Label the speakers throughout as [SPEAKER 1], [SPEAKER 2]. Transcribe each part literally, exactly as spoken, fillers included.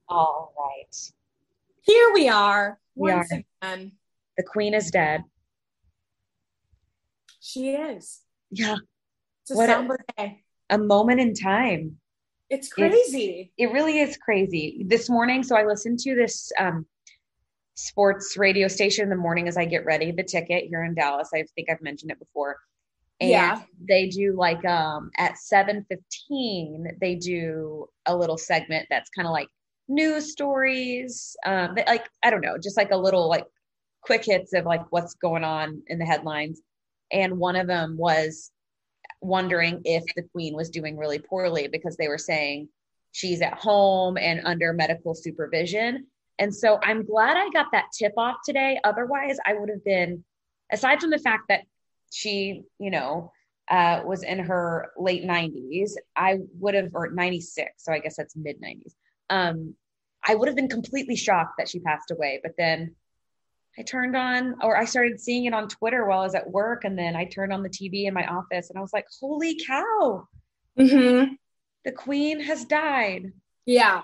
[SPEAKER 1] All right.
[SPEAKER 2] Here we are
[SPEAKER 1] We are.
[SPEAKER 2] once again.
[SPEAKER 1] The queen is dead.
[SPEAKER 2] She is.
[SPEAKER 1] Yeah.
[SPEAKER 2] It's a
[SPEAKER 1] What a,
[SPEAKER 2] somber day.
[SPEAKER 1] a moment in time.
[SPEAKER 2] It's
[SPEAKER 1] It's
[SPEAKER 2] crazy.
[SPEAKER 1] it really is crazy. This morning, so I listened to this um sports radio station in the morning as I get ready, the ticket here in Dallas. I think I've mentioned it before. And
[SPEAKER 2] Yeah.
[SPEAKER 1] they do like um at seven fifteen, they do a little segment that's kind of like news stories. Um that, like I don't know, just like a little like quick hits of like what's going on in the headlines. And one of them was wondering if the queen was doing really poorly because they were saying she's at home and under medical supervision. And so I'm glad I got that tip off today. Otherwise, I would have been, aside from the fact that she, you know, uh, was in her late nineties, I would have, or ninety-six, so I guess that's mid nineties. Um, I would have been completely shocked that she passed away. But then I turned on, or I started seeing it on Twitter while I was at work. And then I turned on the T V in my office and I was like, holy cow,
[SPEAKER 2] Mm-hmm.
[SPEAKER 1] the queen has died.
[SPEAKER 2] Yeah.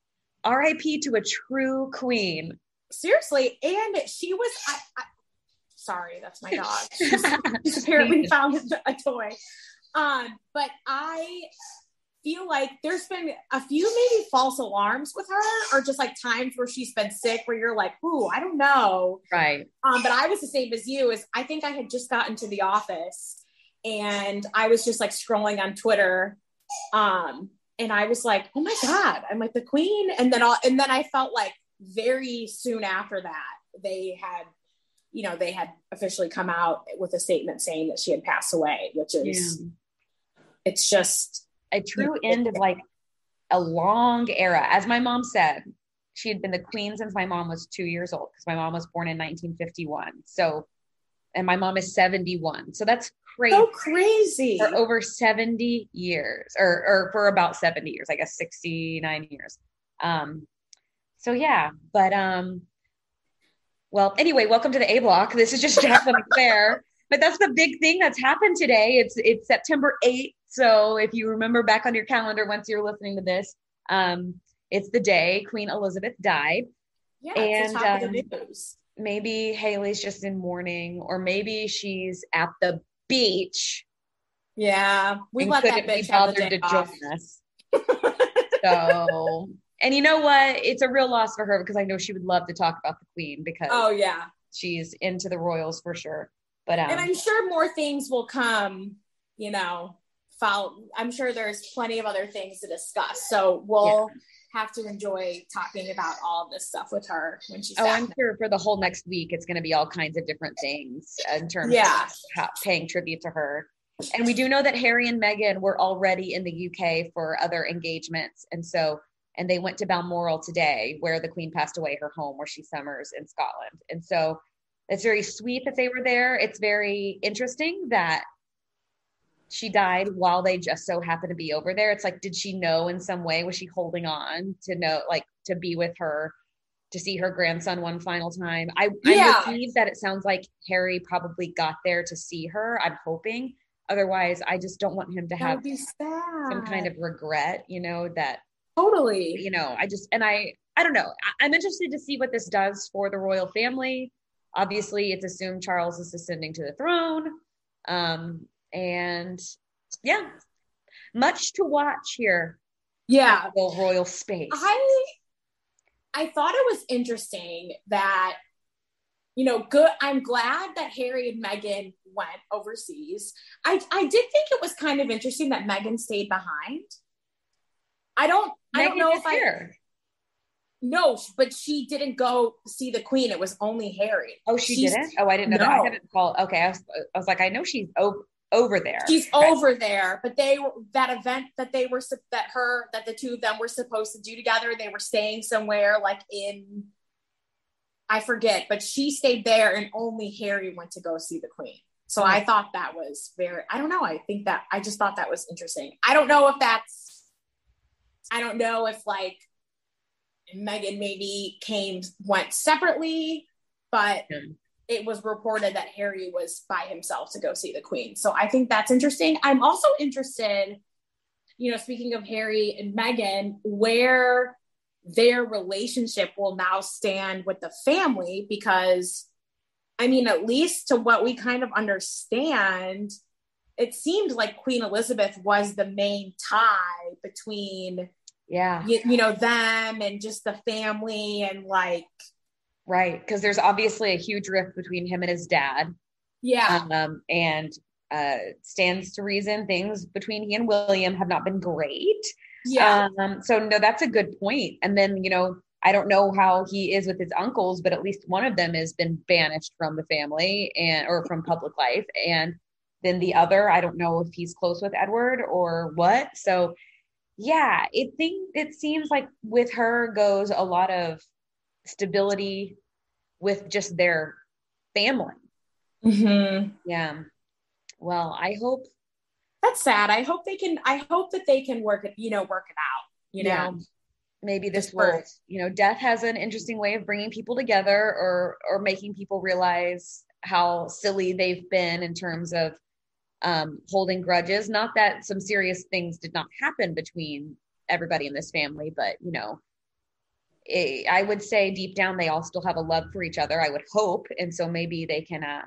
[SPEAKER 1] R I P to a true queen.
[SPEAKER 2] Seriously. And she was, I, I, sorry, that's my dog. She's, she's apparently found a toy. Um, but I feel like there's been a few maybe false alarms with her, or just like times where she's been sick where you're like, ooh, I don't know.
[SPEAKER 1] Right.
[SPEAKER 2] Um, but I was the same as you. Is I think I had just gotten to the office and I was just like scrolling on Twitter. Um, and I was like, oh my God, I'm like the queen. And then all, and then I felt like very soon after that, they had, you know, they had officially come out with a statement saying that she had passed away, which is, yeah. It's just
[SPEAKER 1] a true end of like a long era. As my mom said, she had been the queen since my mom was two years old, because my mom was born in nineteen fifty-one. So, and my mom is seventy-one. So that's crazy.
[SPEAKER 2] So crazy.
[SPEAKER 1] For over seventy years, or, or for about seventy years, I guess sixty-nine years. Um, so yeah, but, um, well, anyway, welcome to the A Block. This is just Jacqueline McClare. But that's the big thing that's happened today. It's it's September eighth. So if you remember back on your calendar, once you're listening to this, um, it's the day Queen Elizabeth died.
[SPEAKER 2] Yeah,
[SPEAKER 1] and
[SPEAKER 2] it's the top
[SPEAKER 1] um,
[SPEAKER 2] of the news.
[SPEAKER 1] Maybe Haley's just in mourning, or maybe she's at the beach.
[SPEAKER 2] Yeah, we let that bitch have the day off.
[SPEAKER 1] Join us. So, and you know what? It's a real loss for her, because I know she would love to talk about the Queen, because
[SPEAKER 2] oh yeah,
[SPEAKER 1] she's into the royals for sure. But, um,
[SPEAKER 2] and I'm sure more things will come, you know, follow. I'm sure there's plenty of other things to discuss. So we'll yeah. have to enjoy talking about all of this stuff with her when she's
[SPEAKER 1] Oh,
[SPEAKER 2] back.
[SPEAKER 1] I'm
[SPEAKER 2] now.
[SPEAKER 1] sure for the whole next week, it's going to be all kinds of different things in terms
[SPEAKER 2] yeah.
[SPEAKER 1] of how, paying tribute to her. And we do know that Harry and Meghan were already in the U K for other engagements. And so, and they went to Balmoral today, where the Queen passed away, her home where she summers in Scotland. And so, it's very sweet that they were there. It's very interesting that she died while they just so happened to be over there. It's like, did she know in some way? Was she holding on to know, like, to be with her, to see her grandson one final time? I,
[SPEAKER 2] yeah.
[SPEAKER 1] I believe that it sounds like Harry probably got there to see her. I'm hoping. Otherwise, I just don't want him to
[SPEAKER 2] that
[SPEAKER 1] have
[SPEAKER 2] would be sad.
[SPEAKER 1] some kind of regret, you know, that
[SPEAKER 2] totally,
[SPEAKER 1] you know, I just, and I, I don't know. I, I'm interested to see what this does for the royal family. Obviously, it's assumed Charles is ascending to the throne. Um, and yeah, much to watch here.
[SPEAKER 2] Yeah.
[SPEAKER 1] The royal space.
[SPEAKER 2] I I thought it was interesting that, you know, good. I'm glad that Harry and Meghan went overseas. I, I did think it was kind of interesting that Meghan stayed behind. I don't,
[SPEAKER 1] Meghan
[SPEAKER 2] I don't know if I,
[SPEAKER 1] here.
[SPEAKER 2] No, but she didn't go see the Queen. It was only Harry.
[SPEAKER 1] Oh, she
[SPEAKER 2] she's,
[SPEAKER 1] didn't? Oh, I didn't know no. that. I hadn't called. Okay. I was, I was like, I know she's over, over there.
[SPEAKER 2] She's
[SPEAKER 1] okay.
[SPEAKER 2] over there, but they, that event that they were, that her, that the two of them were supposed to do together, they were staying somewhere like in, I forget, but she stayed there and only Harry went to go see the Queen. So mm-hmm. I thought that was very, I don't know. I think that, I just thought that was interesting. I don't know if that's, I don't know if like, Meghan maybe came, went separately, but yeah. it was reported that Harry was by himself to go see the Queen. So I think that's interesting. I'm also interested, you know, speaking of Harry and Meghan, where their relationship will now stand with the family, because I mean, at least to what we kind of understand, it seemed like Queen Elizabeth was the main tie between,
[SPEAKER 1] yeah,
[SPEAKER 2] you, you know, them and just the family, and like,
[SPEAKER 1] right. Cause there's obviously a huge rift between him and his dad.
[SPEAKER 2] yeah.
[SPEAKER 1] Um, and uh, stands to reason things between he and William have not been great.
[SPEAKER 2] Yeah.
[SPEAKER 1] Um, so no, that's a good point. And then, you know, I don't know how he is with his uncles, but at least one of them has been banished from the family and or from public life. And then the other, I don't know if he's close with Edward or what. So yeah, it think it seems like with her goes a lot of stability with just their family.
[SPEAKER 2] Mm-hmm.
[SPEAKER 1] Yeah. Well, I hope
[SPEAKER 2] that's sad. I hope they can, I hope that they can work it, you know, work it out, you
[SPEAKER 1] yeah.
[SPEAKER 2] know,
[SPEAKER 1] maybe this will, you know, death has an interesting way of bringing people together or, or making people realize how silly they've been in terms of um, holding grudges. Not that some serious things did not happen between everybody in this family, but you know, it, I would say deep down, they all still have a love for each other, I would hope. And so maybe they can, uh,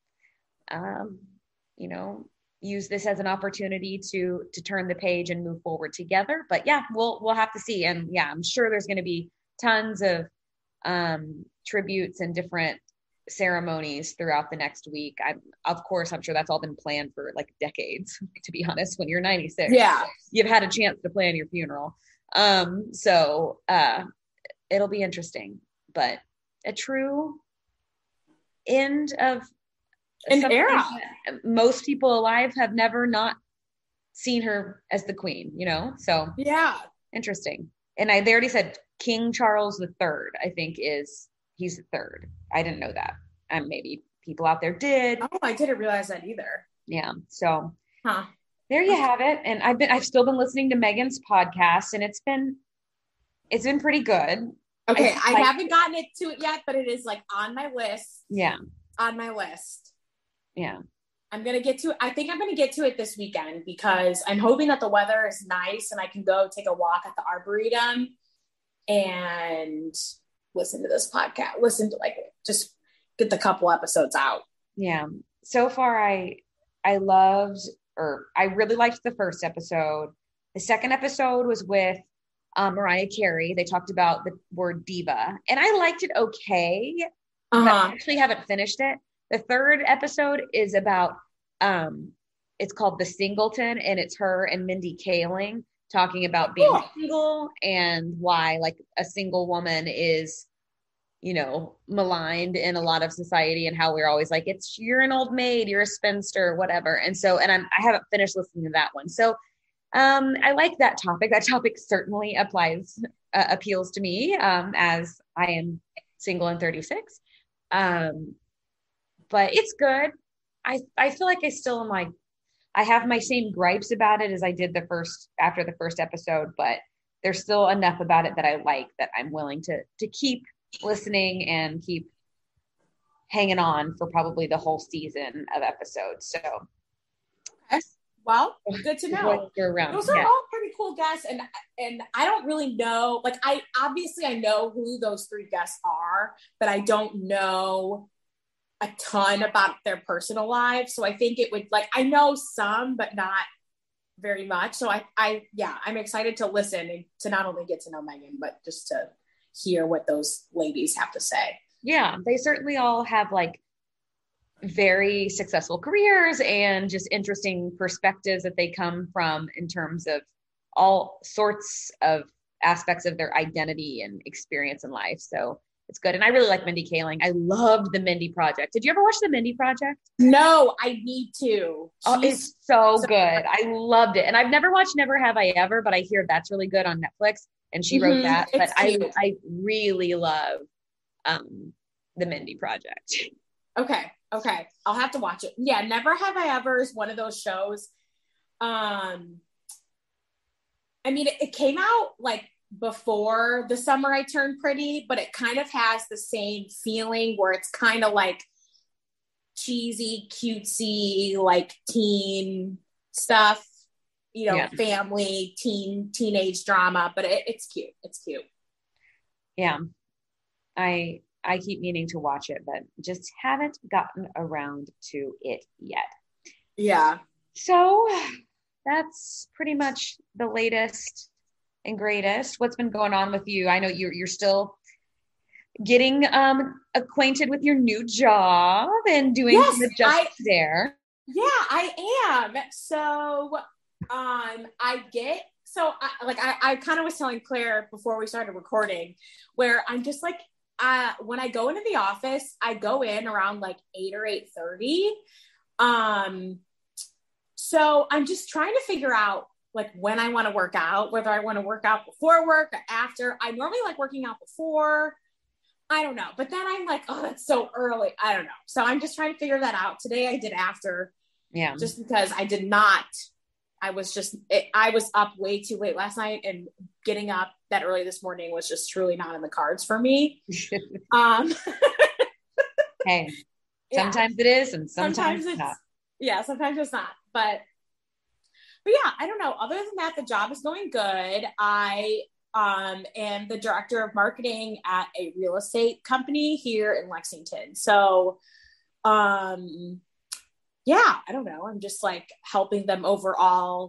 [SPEAKER 1] um, you know, use this as an opportunity to to turn the page and move forward together. But yeah, we'll we'll have to see. And yeah, I'm sure there's going to be tons of um, tributes and different ceremonies throughout the next week. I'm of course I'm sure that's all been planned for like decades. To be honest, when you're ninety-six,
[SPEAKER 2] yeah,
[SPEAKER 1] you've had a chance to plan your funeral. Um, so uh, it'll be interesting. But a true end of
[SPEAKER 2] an era.
[SPEAKER 1] Most people alive have never not seen her as the queen, you know? So
[SPEAKER 2] yeah,
[SPEAKER 1] interesting. And I, they already said King Charles the Third, I think is, he's the third. I didn't know that. And um, maybe people out there did.
[SPEAKER 2] Oh, I didn't realize that either.
[SPEAKER 1] Yeah. So
[SPEAKER 2] huh.
[SPEAKER 1] there you have it. And I've been, I've still been listening to Meghan's podcast, and it's been, it's been pretty good.
[SPEAKER 2] Okay. I, I like, haven't gotten it to it yet, but it is like on my list.
[SPEAKER 1] Yeah.
[SPEAKER 2] On my list.
[SPEAKER 1] Yeah.
[SPEAKER 2] I'm going to get to it. I think I'm going to get to it this weekend because I'm hoping that the weather is nice and I can go take a walk at the Arboretum and listen to this podcast, listen to like, just get the couple episodes out.
[SPEAKER 1] Yeah. So far, I, I loved, or I really liked the first episode. The second episode was with um, Mariah Carey. They talked about the word diva, and I liked it okay, uh-huh. but I actually haven't finished it. The third episode is about, um, it's called The Singleton, and it's her and Mindy Kaling talking about being cool. single and why like a single woman is, you know, maligned in a lot of society, and how we're always like, it's, you're an old maid, you're a spinster, whatever. And so, and I'm, I haven't finished listening to that one. So um, I like that topic. That topic certainly applies, uh, appeals to me um, as I am single and thirty-six. Um, but it's good. I, I feel like I still am like, I have my same gripes about it as I did the first, after the first episode, but there's still enough about it that I like that I'm willing to, to keep listening and keep hanging on for probably the whole season of episodes. So,
[SPEAKER 2] okay. Well, good to know.
[SPEAKER 1] Around.
[SPEAKER 2] Those are
[SPEAKER 1] yeah.
[SPEAKER 2] all pretty cool guests, and and I don't really know. Like, I obviously I know who those three guests are, but I don't know a ton about their personal lives. So I think it would like I know some, but not very much. So I I yeah, I'm excited to listen and to not only get to know Meghan, but just to hear what those ladies have to say.
[SPEAKER 1] Yeah, they certainly all have like very successful careers and just interesting perspectives that they come from in terms of all sorts of aspects of their identity and experience in life. So it's good. And I really like Mindy Kaling. I loved the Mindy Project. Did you ever watch the Mindy Project?
[SPEAKER 2] No, I need to.
[SPEAKER 1] Oh, it's so, so good. I loved it. And I've never watched Never Have I Ever, but I hear that's really good on Netflix. And she mm-hmm. wrote that. It's but I, I really love um, the Mindy Project.
[SPEAKER 2] Okay. Okay. I'll have to watch it. Yeah. Never Have I Ever is one of those shows. Um, I mean, it, it came out like before The Summer I Turned Pretty, but it kind of has the same feeling where it's kind of like cheesy, cutesy, like teen stuff, you know, yeah. family, teen, teenage drama, but it, it's cute. It's cute.
[SPEAKER 1] Yeah. I I keep meaning to watch it, but just haven't gotten around to it yet.
[SPEAKER 2] Yeah.
[SPEAKER 1] So that's pretty much the latest and greatest. What's been going on with you? I know you're you're still getting um acquainted with your new job and doing
[SPEAKER 2] Yes,
[SPEAKER 1] some adjustments
[SPEAKER 2] I
[SPEAKER 1] there.
[SPEAKER 2] yeah, I am. So um I get so I, like I, I kind of was telling Claire before we started recording where I'm just like uh when I go into the office, I go in around like eight or eight thirty. Um so I'm just trying to figure out like when I want to work out, whether I want to work out before work or after. I normally like working out before. I don't know. But then I'm like, oh, that's so early. I don't know. So I'm just trying to figure that out. Today I did after,
[SPEAKER 1] Yeah.
[SPEAKER 2] just because I did not, I was just, it, I was up way too late last night, and getting up that early this morning was just truly not in the cards for me. Um,
[SPEAKER 1] Hey,
[SPEAKER 2] yeah,
[SPEAKER 1] sometimes it is and sometimes,
[SPEAKER 2] sometimes
[SPEAKER 1] it's
[SPEAKER 2] it's,
[SPEAKER 1] not.
[SPEAKER 2] yeah, sometimes it's not. But, but yeah, I don't know. Other than that, the job is going good. I um, am the director of marketing at a real estate company here in Lexington. So, um, yeah, I don't know. I'm just like helping them overall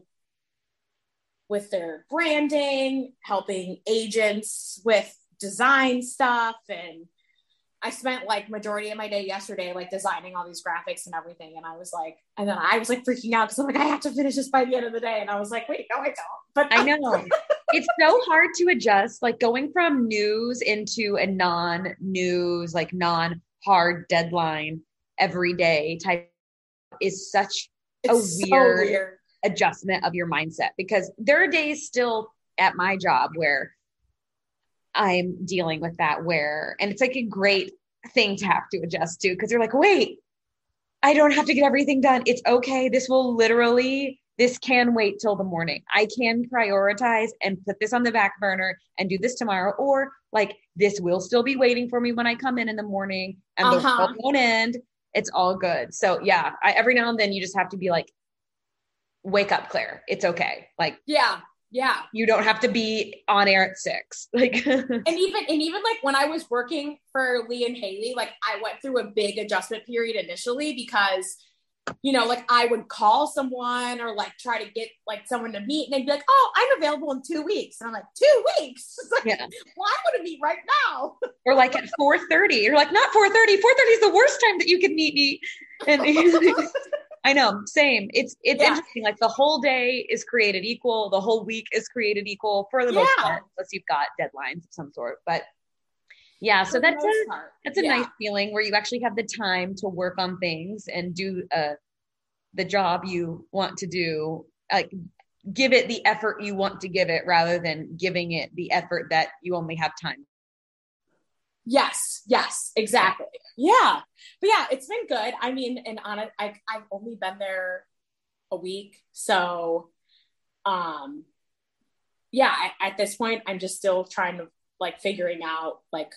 [SPEAKER 2] with their branding, helping agents with design stuff. And I spent like majority of my day yesterday, like designing all these graphics and everything. And I was like, and then I was like freaking out because I'm like, I have to finish this by the end of the day. And I was like, wait, no, I don't. But
[SPEAKER 1] I know. It's so hard to adjust, like going from news into a non-news, like non-hard deadline every day type is such a
[SPEAKER 2] it's so
[SPEAKER 1] weird,
[SPEAKER 2] weird
[SPEAKER 1] adjustment of your mindset, because there are days still at my job where I'm dealing with that, where, and it's like a great thing to have to adjust to, because you're like, wait, I don't have to get everything done. It's okay. This will literally, this can wait till the morning. I can prioritize and put this on the back burner and do this tomorrow. Or like, this will still be waiting for me when I come in in the morning, and the
[SPEAKER 2] uh-huh.
[SPEAKER 1] world won't end. It's all good. So yeah, I, every now and then you just have to be like, wake up, Claire. It's okay. Like,
[SPEAKER 2] yeah, yeah.
[SPEAKER 1] you don't have to be on air at six. Like,
[SPEAKER 2] and even, and even like when I was working for Lee and Haley, like I went through a big adjustment period initially because, you know, like I would call someone or like try to get like someone to meet, and they'd be like, oh, I'm available in two weeks. And I'm like, two weeks? Like,
[SPEAKER 1] yeah.
[SPEAKER 2] Well, I want to meet right now.
[SPEAKER 1] Or like at four thirty, you're like, not four thirty. four thirty is the worst time that you can meet me. And I know, same. It's it's yeah. interesting. Like the whole day is created equal. The whole week is created equal for the yeah. most part, unless you've got deadlines of some sort. But yeah, so that's a part. that's a yeah. nice feeling where you actually have the time to work on things and do uh, the job you want to do. Like give it the effort you want to give it, rather than giving it the effort that you only have time.
[SPEAKER 2] Yes, yes, exactly. Yeah. But yeah, it's been good. I mean, and on it, I, I've only been there a week. So, um, yeah, I, at this point, I'm just still trying to like figuring out like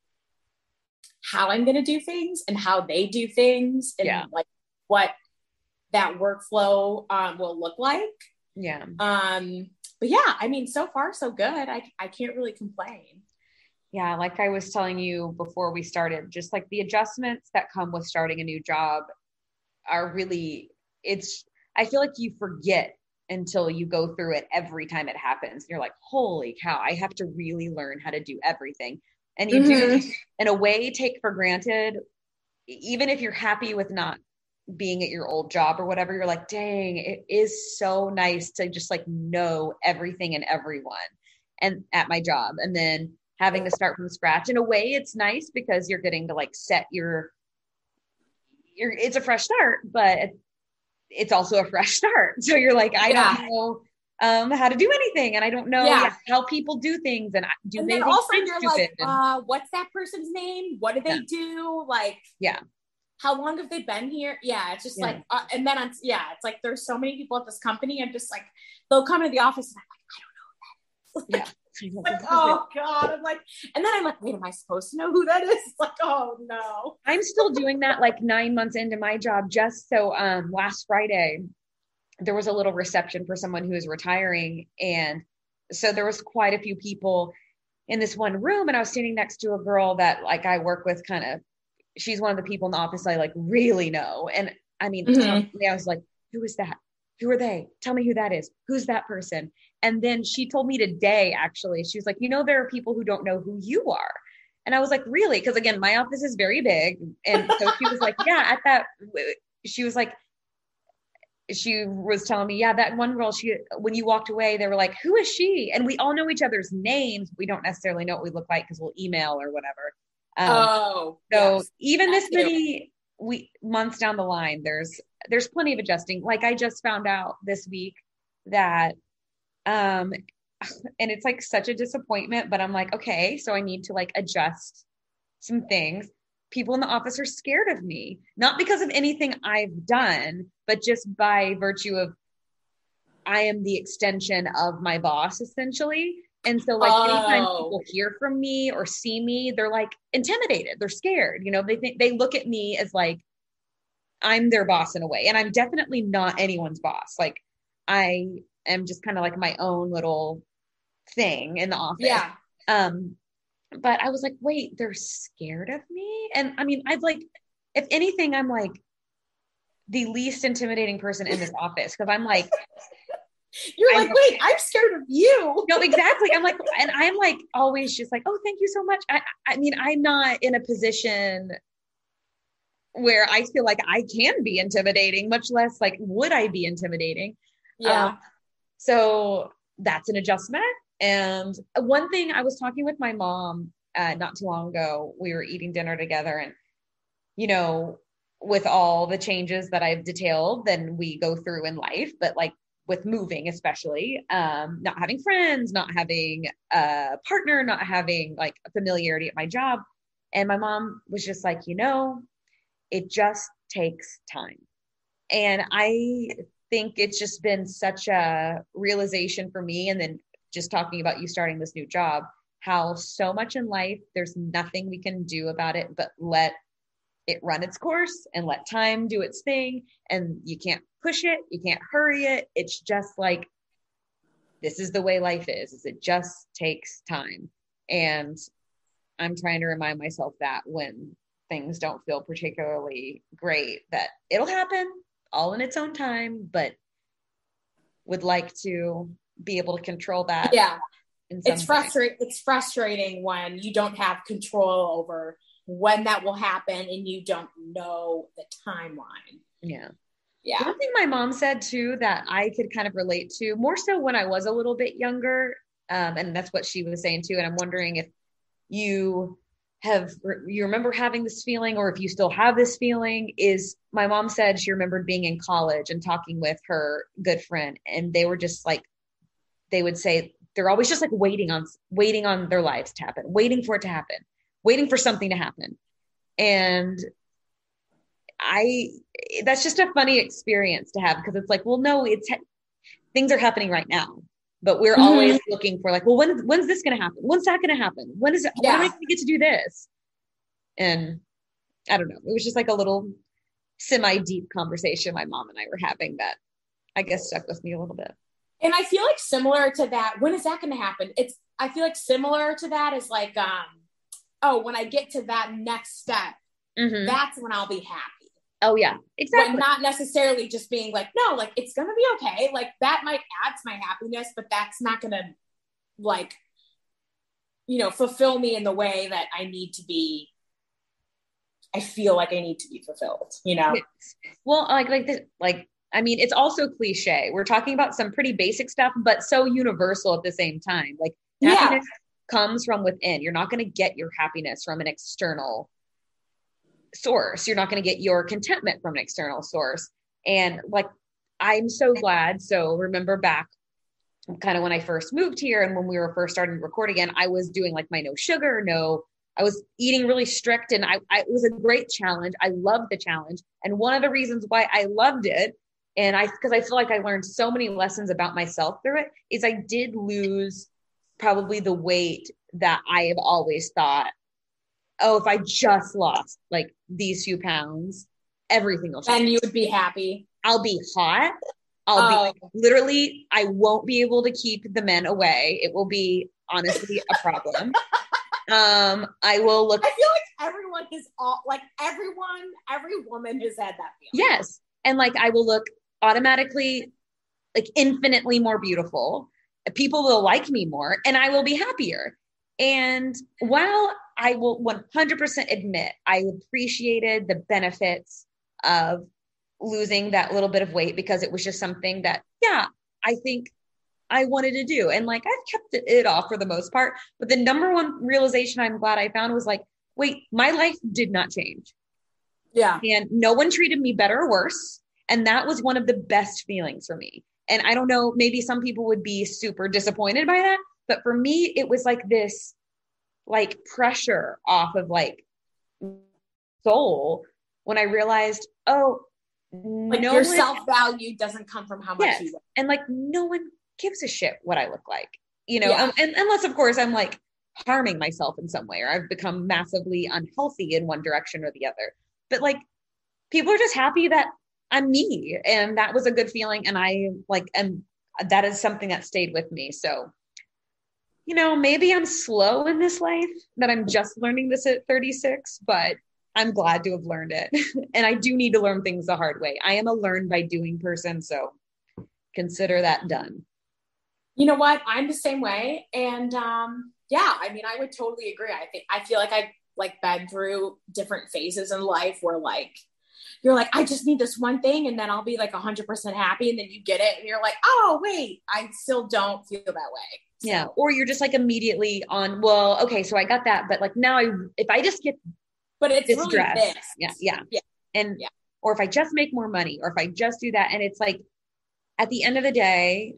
[SPEAKER 2] how I'm going to do things and how they do things, and yeah. like what that workflow um, will look like.
[SPEAKER 1] Yeah.
[SPEAKER 2] Um, but yeah, I mean, so far so good. I, I can't really complain.
[SPEAKER 1] Yeah, like I was telling you before we started, just like the adjustments that come with starting a new job are really, it's, I feel like you forget until you go through it every time it happens. You're like, holy cow, I have to really learn how to do everything. And you mm-hmm. do, in a way, take for granted, even if you're happy with not being at your old job or whatever, you're like, dang, it is so nice to just like know everything and everyone and at my job. And then having to start from scratch, in a way, it's nice because you're getting to like set your, your, it's a fresh start, but it's also a fresh start. So you're like, I yeah. don't know um, how to do anything. And I don't know yeah. how people do things. And do
[SPEAKER 2] and
[SPEAKER 1] they
[SPEAKER 2] then
[SPEAKER 1] think
[SPEAKER 2] also
[SPEAKER 1] I'm
[SPEAKER 2] you're
[SPEAKER 1] stupid?
[SPEAKER 2] like,
[SPEAKER 1] And,
[SPEAKER 2] uh, what's that person's name? What do they
[SPEAKER 1] yeah.
[SPEAKER 2] do? Like,
[SPEAKER 1] yeah.
[SPEAKER 2] how long have they been here? Yeah. It's just yeah. like, uh, and then, it's, yeah, it's like, there's so many people at this company. I'm just like, they'll come to the office and I'm like, I don't know who that is.
[SPEAKER 1] Yeah.
[SPEAKER 2] Like, oh God. I'm like, and then I'm like, wait, am I supposed to know who that is? It's like, oh no.
[SPEAKER 1] I'm still doing that like nine months into my job. Just so um, last Friday, there was a little reception for someone who is retiring. And so there was quite a few people. in this one room and I was standing next to a girl that like I work with kind of, she's one of the people in the office I like really know. And I mean, mm-hmm. I was like, who is that? Who are they? Tell me who that is. Who's that person? And then she told me today, actually, she was like, you know, there are people who don't know who you are. And I was like, really? Because again, my office is very big. And so she was like, yeah, at that, she was like, she was telling me, yeah, that one girl, she, when you walked away, they were like, who is she? And we all know each other's names. We don't necessarily know what we look like because we'll email or whatever. Um, oh, so yes. even this many we months down the line, there's, there's plenty of adjusting. Like I just found out this week that, um, and it's like such a disappointment, but I'm like, okay, so I need to like adjust some things. People in the office are scared of me, not because of anything I've done, but just by virtue of I am the extension of my boss essentially. And so like oh. anytime people hear from me or see me, they're like intimidated. They're scared. You know, they think they look at me as like, I'm their boss in a way. And I'm definitely not anyone's boss. Like I am just kind of like my own little thing in the office.
[SPEAKER 2] Yeah.
[SPEAKER 1] Um, but I was like, wait, they're scared of me. And I mean, I've like, if anything, I'm like the least intimidating person in this office. Cause I'm like,
[SPEAKER 2] you're like, I'm, wait, I'm scared of you.
[SPEAKER 1] No, exactly. I'm like, and I'm like always just like, oh, thank you so much. I, I mean, I'm not in a position where I feel like I can be intimidating, much less like, would I be intimidating?
[SPEAKER 2] Yeah.
[SPEAKER 1] Um, so that's an adjustment. And one thing I was talking with my mom uh, not too long ago, we were eating dinner together and, you know, with all the changes that I've detailed, then we go through in life, but like with moving, especially, um, not having friends, not having a partner, not having like a familiarity at my job. And my mom was just like, you know, it just takes time. And I think it's just been such a realization for me. And then just talking about you starting this new job, how so much in life, there's nothing we can do about it, but let it run its course and let time do its thing. And you can't push it. You can't hurry it. It's just like, this is the way life is, is it just takes time. And I'm trying to remind myself that when things don't feel particularly great, that it'll happen all in its own time, but would like to be able to control that.
[SPEAKER 2] Yeah. It's frustrating. It's frustrating when you don't have control over when that will happen and you don't know the timeline.
[SPEAKER 1] Yeah.
[SPEAKER 2] Yeah.
[SPEAKER 1] One thing my mom said too, that I could kind of relate to more so when I was a little bit younger. Um, and that's what she was saying too. And I'm wondering if you have, you remember having this feeling, or if you still have this feeling, is my mom said she remembered being in college and talking with her good friend. And they were just like, they would say, they're always just like waiting on, waiting on their lives to happen, waiting for it to happen, waiting for something to happen. And I, that's just a funny experience to have, because it's like, well, no, it's, things are happening right now, but we're mm-hmm. always looking for like, well, when, when's this going to happen? When's that going to happen? When is it? Yeah. When am I going to get to do this? And I don't know. It was just like a little semi-deep conversation my mom and I were having that I guess stuck with me a little bit.
[SPEAKER 2] And I feel like similar to that, when is that going to happen? It's, I feel like similar to that is like, um, oh, when I get to that next step, mm-hmm. that's when I'll be happy.
[SPEAKER 1] Oh yeah, exactly.
[SPEAKER 2] But not necessarily just being like, no, like it's going to be okay. Like that might add to my happiness, but that's not going to like, you know, fulfill me in the way that I need to be. I feel like I need to be fulfilled, you know?
[SPEAKER 1] Well, like, like this, like, I mean, it's also cliche. We're talking about some pretty basic stuff, but so universal at the same time. Like happiness yeah. comes from within. You're not going to get your happiness from an external source. You're not going to get your contentment from an external source. And like, I'm so glad. So remember back kind of when I first moved here and when we were first starting to record again, I was doing like my no sugar, no, I was eating really strict, and I, I it was a great challenge. I loved the challenge. And one of the reasons why I loved it, and I, because I feel like I learned so many lessons about myself through it, is I did lose probably the weight that I have always thought, oh, if I just lost like these few pounds, everything will change.
[SPEAKER 2] And you would be happy.
[SPEAKER 1] I'll be hot. I'll oh. be like, literally, I won't be able to keep the men away. It will be honestly a problem. Um, I will look.
[SPEAKER 2] I feel like everyone is all like everyone, every woman has had that feeling.
[SPEAKER 1] Yes. And like, I will look automatically like infinitely more beautiful. People will like me more and I will be happier. And while I will one hundred percent admit, I appreciated the benefits of losing that little bit of weight because it was just something that, yeah, I think I wanted to do. And like, I've kept it, it off for the most part. But the number one realization I'm glad I found was like, wait, my life did not change.
[SPEAKER 2] Yeah.
[SPEAKER 1] And no one treated me better or worse. And that was one of the best feelings for me. And I don't know, maybe some people would be super disappointed by that. But for me, it was like this, like pressure off of like soul when I realized, oh,
[SPEAKER 2] like
[SPEAKER 1] no
[SPEAKER 2] your
[SPEAKER 1] one,
[SPEAKER 2] self-value doesn't come from how much
[SPEAKER 1] yes,
[SPEAKER 2] you weigh.
[SPEAKER 1] and like no one gives a shit what I look like, you know,
[SPEAKER 2] Yeah.
[SPEAKER 1] um, and unless of course I'm like harming myself in some way or I've become massively unhealthy in one direction or the other. But like people are just happy that I'm me, and that was a good feeling. And I like, and that is something that stayed with me. So, you know, maybe I'm slow in this life, that I'm just learning this at thirty-six, but I'm glad to have learned it. And I do need to learn things the hard way. I am a learn by doing person. So consider that done.
[SPEAKER 2] You know what? I'm the same way. And um, yeah, I mean, I would totally agree. I think, I feel like I've like been through different phases in life where like, you're like, I just need this one thing and then I'll be like a hundred percent happy. And then you get it and you're like, oh wait, I still don't feel that way. So.
[SPEAKER 1] Yeah. Or you're just like immediately on, well, okay, so I got that, but like now I, if I just get
[SPEAKER 2] but it's
[SPEAKER 1] this
[SPEAKER 2] really
[SPEAKER 1] dress,
[SPEAKER 2] this.
[SPEAKER 1] yeah, yeah.
[SPEAKER 2] Yeah.
[SPEAKER 1] And,
[SPEAKER 2] yeah.
[SPEAKER 1] or if I just make more money, or if I just do that. And it's like, at the end of the day,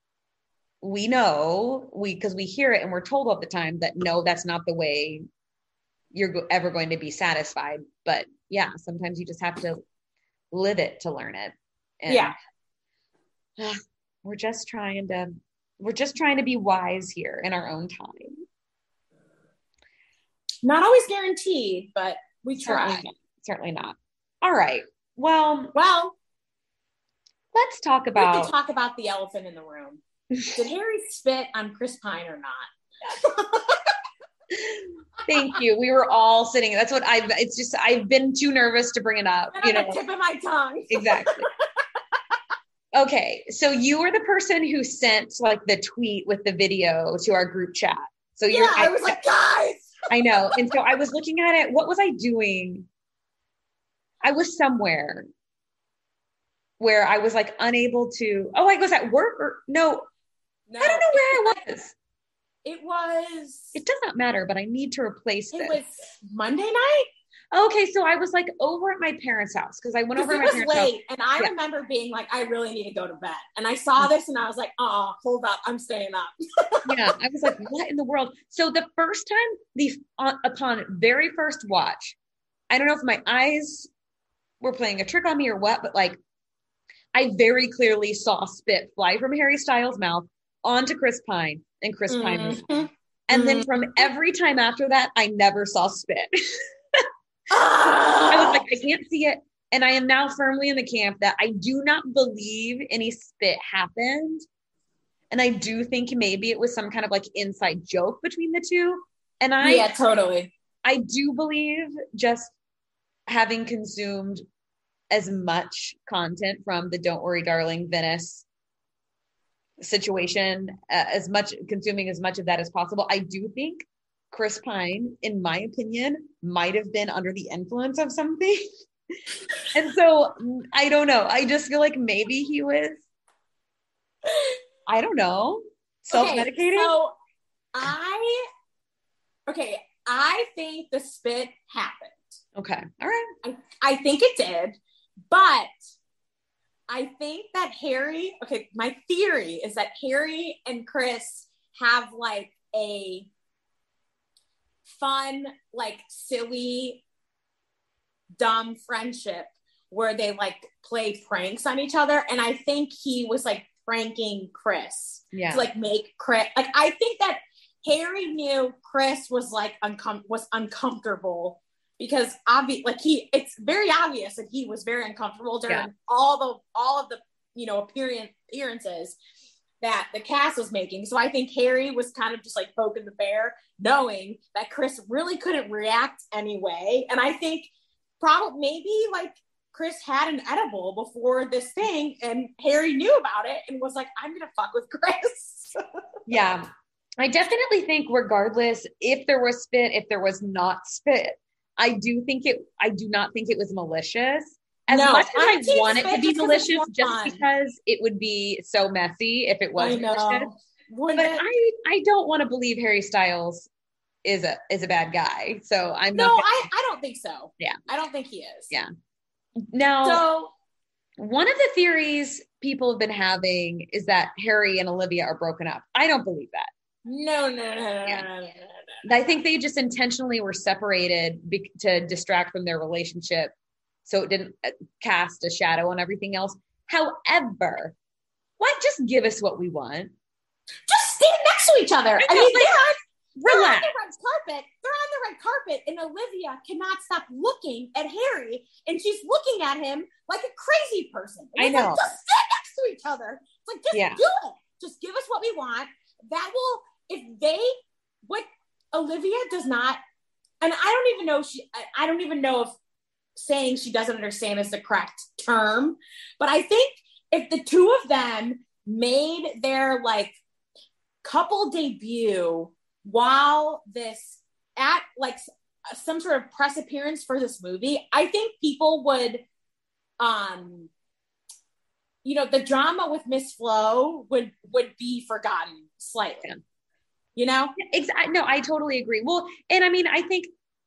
[SPEAKER 1] we know we, cause we hear it and we're told all the time that no, that's not the way you're go- ever going to be satisfied. But yeah, sometimes you just have to live it to learn it. And
[SPEAKER 2] yeah.
[SPEAKER 1] uh, we're just trying to, we're just trying to be wise here in our own time.
[SPEAKER 2] Not always guaranteed, but we try.
[SPEAKER 1] Certainly not. Certainly not. All right. Well,
[SPEAKER 2] well,
[SPEAKER 1] let's talk about,
[SPEAKER 2] we can talk about the elephant in the room. Did Harry spit on Chris Pine or not?
[SPEAKER 1] Thank you. We were all sitting. That's what I've, it's just, I've been too nervous to bring it up.
[SPEAKER 2] And
[SPEAKER 1] you
[SPEAKER 2] on
[SPEAKER 1] know,
[SPEAKER 2] the tip of my tongue.
[SPEAKER 1] Exactly. Okay. So you were the person who sent like the tweet with the video to our group chat. So
[SPEAKER 2] yeah,
[SPEAKER 1] you're,
[SPEAKER 2] I, I was like, guys.
[SPEAKER 1] I know. And so I was looking at it. What was I doing? I was somewhere where I was like unable to, oh, I was at work or no,
[SPEAKER 2] no
[SPEAKER 1] I don't know where I was.
[SPEAKER 2] It was.
[SPEAKER 1] It does not matter, but I need to replace
[SPEAKER 2] it
[SPEAKER 1] this.
[SPEAKER 2] It was Monday night.
[SPEAKER 1] Okay, so I was like over at my parents' house because I went over to my
[SPEAKER 2] it was
[SPEAKER 1] parents'
[SPEAKER 2] late,
[SPEAKER 1] house.
[SPEAKER 2] And I yeah. remember being like, I really need to go to bed. And I saw this and I was like, oh, hold up, I'm staying up.
[SPEAKER 1] Yeah, I was like, what in the world? So the first time, the uh, upon very first watch, I don't know if my eyes were playing a trick on me or what, but like, I very clearly saw spit fly from Harry Styles' mouth onto Chris Pine, and Chris mm-hmm. Pine was on. And mm-hmm. then from every time after that, I never saw spit. I was like, I can't see it. And I am now firmly in the camp that I do not believe any spit happened. And I do think maybe it was some kind of like inside joke between the two. And I,
[SPEAKER 2] yeah, totally.
[SPEAKER 1] I do believe, just having consumed as much content from the Don't Worry Darling Venice situation, uh, as much consuming as much of that as possible, I do think Chris Pine, in my opinion, might have been under the influence of something. And so I don't know. I just feel like maybe he was, I don't know, self-medicating. Okay,
[SPEAKER 2] so I, okay, I think the spit happened.
[SPEAKER 1] Okay. All right.
[SPEAKER 2] I, I think it did, but I think that Harry, okay, my theory is that Harry and Chris have like a fun, like silly, dumb friendship where they like play pranks on each other. And I think he was like pranking Chris
[SPEAKER 1] yeah.
[SPEAKER 2] to like make Chris, like, I think that Harry knew Chris was like, uncom- was uncomfortable because obvious, like he, it's very obvious that he was very uncomfortable during yeah. all the, all of the, you know, appearance, appearances. that the cast was making. So I think Harry was kind of just like poking the bear, knowing that Chris really couldn't react anyway. And I think probably maybe like Chris had an edible before this thing and Harry knew about it and was like, I'm going to fuck with Chris.
[SPEAKER 1] Yeah. I definitely think regardless if there was spit, if there was not spit, I do think it, I do not think it was malicious. As
[SPEAKER 2] no,
[SPEAKER 1] much as I want it to be
[SPEAKER 2] just
[SPEAKER 1] malicious, just
[SPEAKER 2] fun.
[SPEAKER 1] because it would be so messy if it was
[SPEAKER 2] I know.
[SPEAKER 1] malicious.
[SPEAKER 2] Wouldn't
[SPEAKER 1] but
[SPEAKER 2] it?
[SPEAKER 1] I, I don't want to believe Harry Styles is a is a bad guy. So I'm
[SPEAKER 2] no,
[SPEAKER 1] not gonna,
[SPEAKER 2] I, I don't think so.
[SPEAKER 1] Yeah.
[SPEAKER 2] I don't think he is.
[SPEAKER 1] Yeah. Now,
[SPEAKER 2] so
[SPEAKER 1] one of the theories people have been having is that Harry and Olivia are broken up. I don't believe that.
[SPEAKER 2] No, no, no, no,
[SPEAKER 1] Yeah.
[SPEAKER 2] no, no, no, no.
[SPEAKER 1] I think they just intentionally were separated be- to distract from their relationship, so it didn't cast a shadow on everything else. However, why just give us what we want?
[SPEAKER 2] Just stand next to each other. I,
[SPEAKER 1] I
[SPEAKER 2] mean,
[SPEAKER 1] like,
[SPEAKER 2] they're on, they're on
[SPEAKER 1] relax.
[SPEAKER 2] the red carpet. They're on the red carpet, and Olivia cannot stop looking at Harry, and she's looking at him like a crazy person. And
[SPEAKER 1] I
[SPEAKER 2] it's
[SPEAKER 1] know.
[SPEAKER 2] Like, just stand next to each other. It's like, just
[SPEAKER 1] Yeah.
[SPEAKER 2] do it. Just give us what we want. That will, if they, what Olivia does not, and I don't even know, she, I, I don't even know if saying she doesn't understand is the correct term, but I think if the two of them made their like couple debut while this at like some sort of press appearance for this movie, I think people would, um, you know, the drama with Miss Flo would would be forgotten slightly.
[SPEAKER 1] Yeah.
[SPEAKER 2] You know,
[SPEAKER 1] exactly. No, I totally agree. Well, and I mean, I think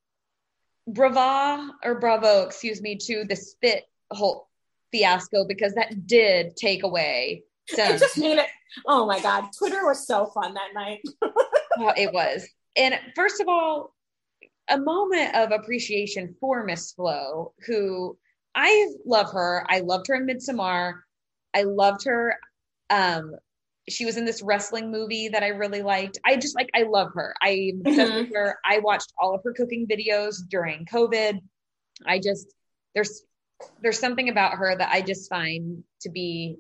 [SPEAKER 1] brava or bravo, excuse me, to the spit whole fiasco, because that did take away some.
[SPEAKER 2] It just made it. Oh my God, Twitter was so fun that night.
[SPEAKER 1] Oh, it was. And first of all, a moment of appreciation for Miss Flo, who I love her. I loved her in Midsommar. I loved her. Um, she was in this wrestling movie that I really liked. I just like, I love her. I'm obsessed
[SPEAKER 2] Mhm.
[SPEAKER 1] with her. I watched all of her cooking videos during COVID. I just, there's, there's something about her that I just find to be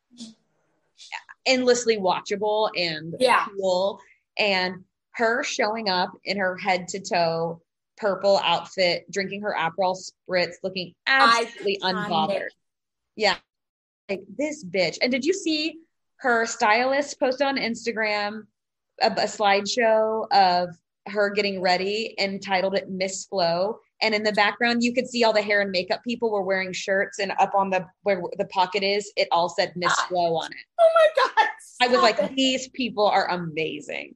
[SPEAKER 1] endlessly watchable and
[SPEAKER 2] Yeah.
[SPEAKER 1] cool. And her showing up in her head to toe purple outfit, drinking her Aperol spritz, looking absolutely
[SPEAKER 2] Iconic.
[SPEAKER 1] unbothered. Yeah. Like this bitch. And did you see her stylist post on Instagram a, a slideshow of her getting ready and titled it Miss Flo? And in the background, you could see all the hair and makeup people were wearing shirts, and up on the where the pocket is, it all said Miss
[SPEAKER 2] Ah.
[SPEAKER 1] Flo on it.
[SPEAKER 2] Oh my God.
[SPEAKER 1] I was like,
[SPEAKER 2] stop it.
[SPEAKER 1] these people are amazing.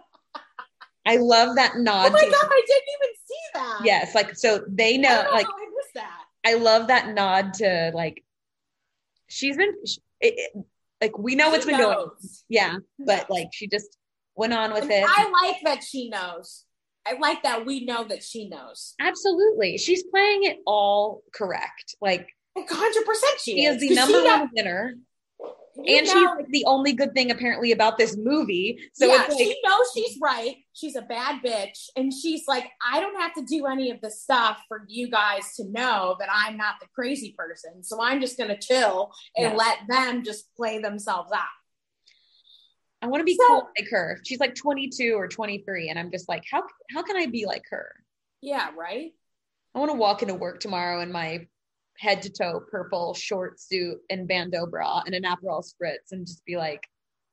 [SPEAKER 1] I love that nod.
[SPEAKER 2] Oh my
[SPEAKER 1] to-
[SPEAKER 2] God, I didn't even see that.
[SPEAKER 1] Yes, like so they
[SPEAKER 2] I
[SPEAKER 1] know.
[SPEAKER 2] don't know
[SPEAKER 1] Like
[SPEAKER 2] how I missed that.
[SPEAKER 1] I love that nod to like. She's been she, it, it- like we know what's
[SPEAKER 2] She
[SPEAKER 1] been going.
[SPEAKER 2] knows.
[SPEAKER 1] Yeah, but
[SPEAKER 2] knows.
[SPEAKER 1] like she just went on with
[SPEAKER 2] And
[SPEAKER 1] it.
[SPEAKER 2] I like that she knows. I like that we know that she knows.
[SPEAKER 1] Absolutely, she's playing it all correct. Like
[SPEAKER 2] Like one hundred percent she,
[SPEAKER 1] she
[SPEAKER 2] is.
[SPEAKER 1] is the
[SPEAKER 2] 'Cause
[SPEAKER 1] number
[SPEAKER 2] she
[SPEAKER 1] one
[SPEAKER 2] know-
[SPEAKER 1] winner.
[SPEAKER 2] you
[SPEAKER 1] And
[SPEAKER 2] know-
[SPEAKER 1] she's like the only good thing apparently about this movie. So
[SPEAKER 2] yeah,
[SPEAKER 1] it's like,
[SPEAKER 2] she knows she's right. She's a bad bitch. And she's like, I don't have to do any of the stuff for you guys to know that I'm not the crazy person. So I'm just going to chill and
[SPEAKER 1] Yeah.
[SPEAKER 2] let them just play themselves out.
[SPEAKER 1] I want to be
[SPEAKER 2] So-
[SPEAKER 1] cool like her. She's like twenty-two or twenty-three. And I'm just like, how, how can I be like her?
[SPEAKER 2] Yeah, right?
[SPEAKER 1] I want to walk into work tomorrow in my head to toe purple short suit and bandeau bra and an Aperol spritz and just be like,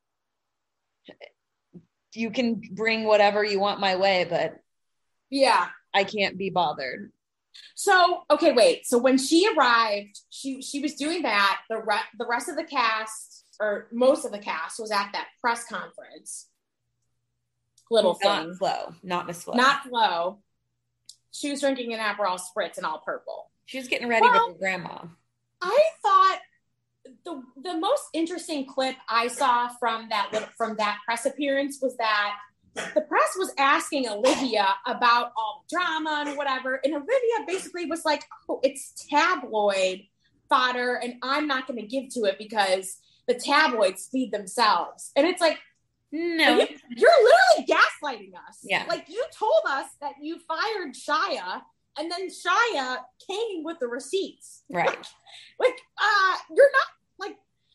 [SPEAKER 1] you can bring whatever you want my way, but
[SPEAKER 2] Yeah.
[SPEAKER 1] I can't be bothered.
[SPEAKER 2] So, okay, wait. So when she arrived, she she was doing that. The re- the rest of the cast, or most of the cast, was at that press conference. Little
[SPEAKER 1] Not
[SPEAKER 2] thing.
[SPEAKER 1] Flo, not Miss Flo.
[SPEAKER 2] Not Flo. She was drinking an Aperol spritz and all purple.
[SPEAKER 1] She was getting ready
[SPEAKER 2] Well-
[SPEAKER 1] with her grandma.
[SPEAKER 2] I thought the the most interesting clip I saw from that little, from that press appearance was that the press was asking Olivia about all the drama and whatever, and Olivia basically was like, "Oh, it's tabloid fodder, and I'm not going to give to it because the tabloids feed themselves." And it's like,
[SPEAKER 1] No.
[SPEAKER 2] you, you're literally gaslighting us.
[SPEAKER 1] Yeah.
[SPEAKER 2] Like, you told us that you fired Shia, and then Shia came with the receipts.
[SPEAKER 1] Right.
[SPEAKER 2] Like, uh, you're not, like,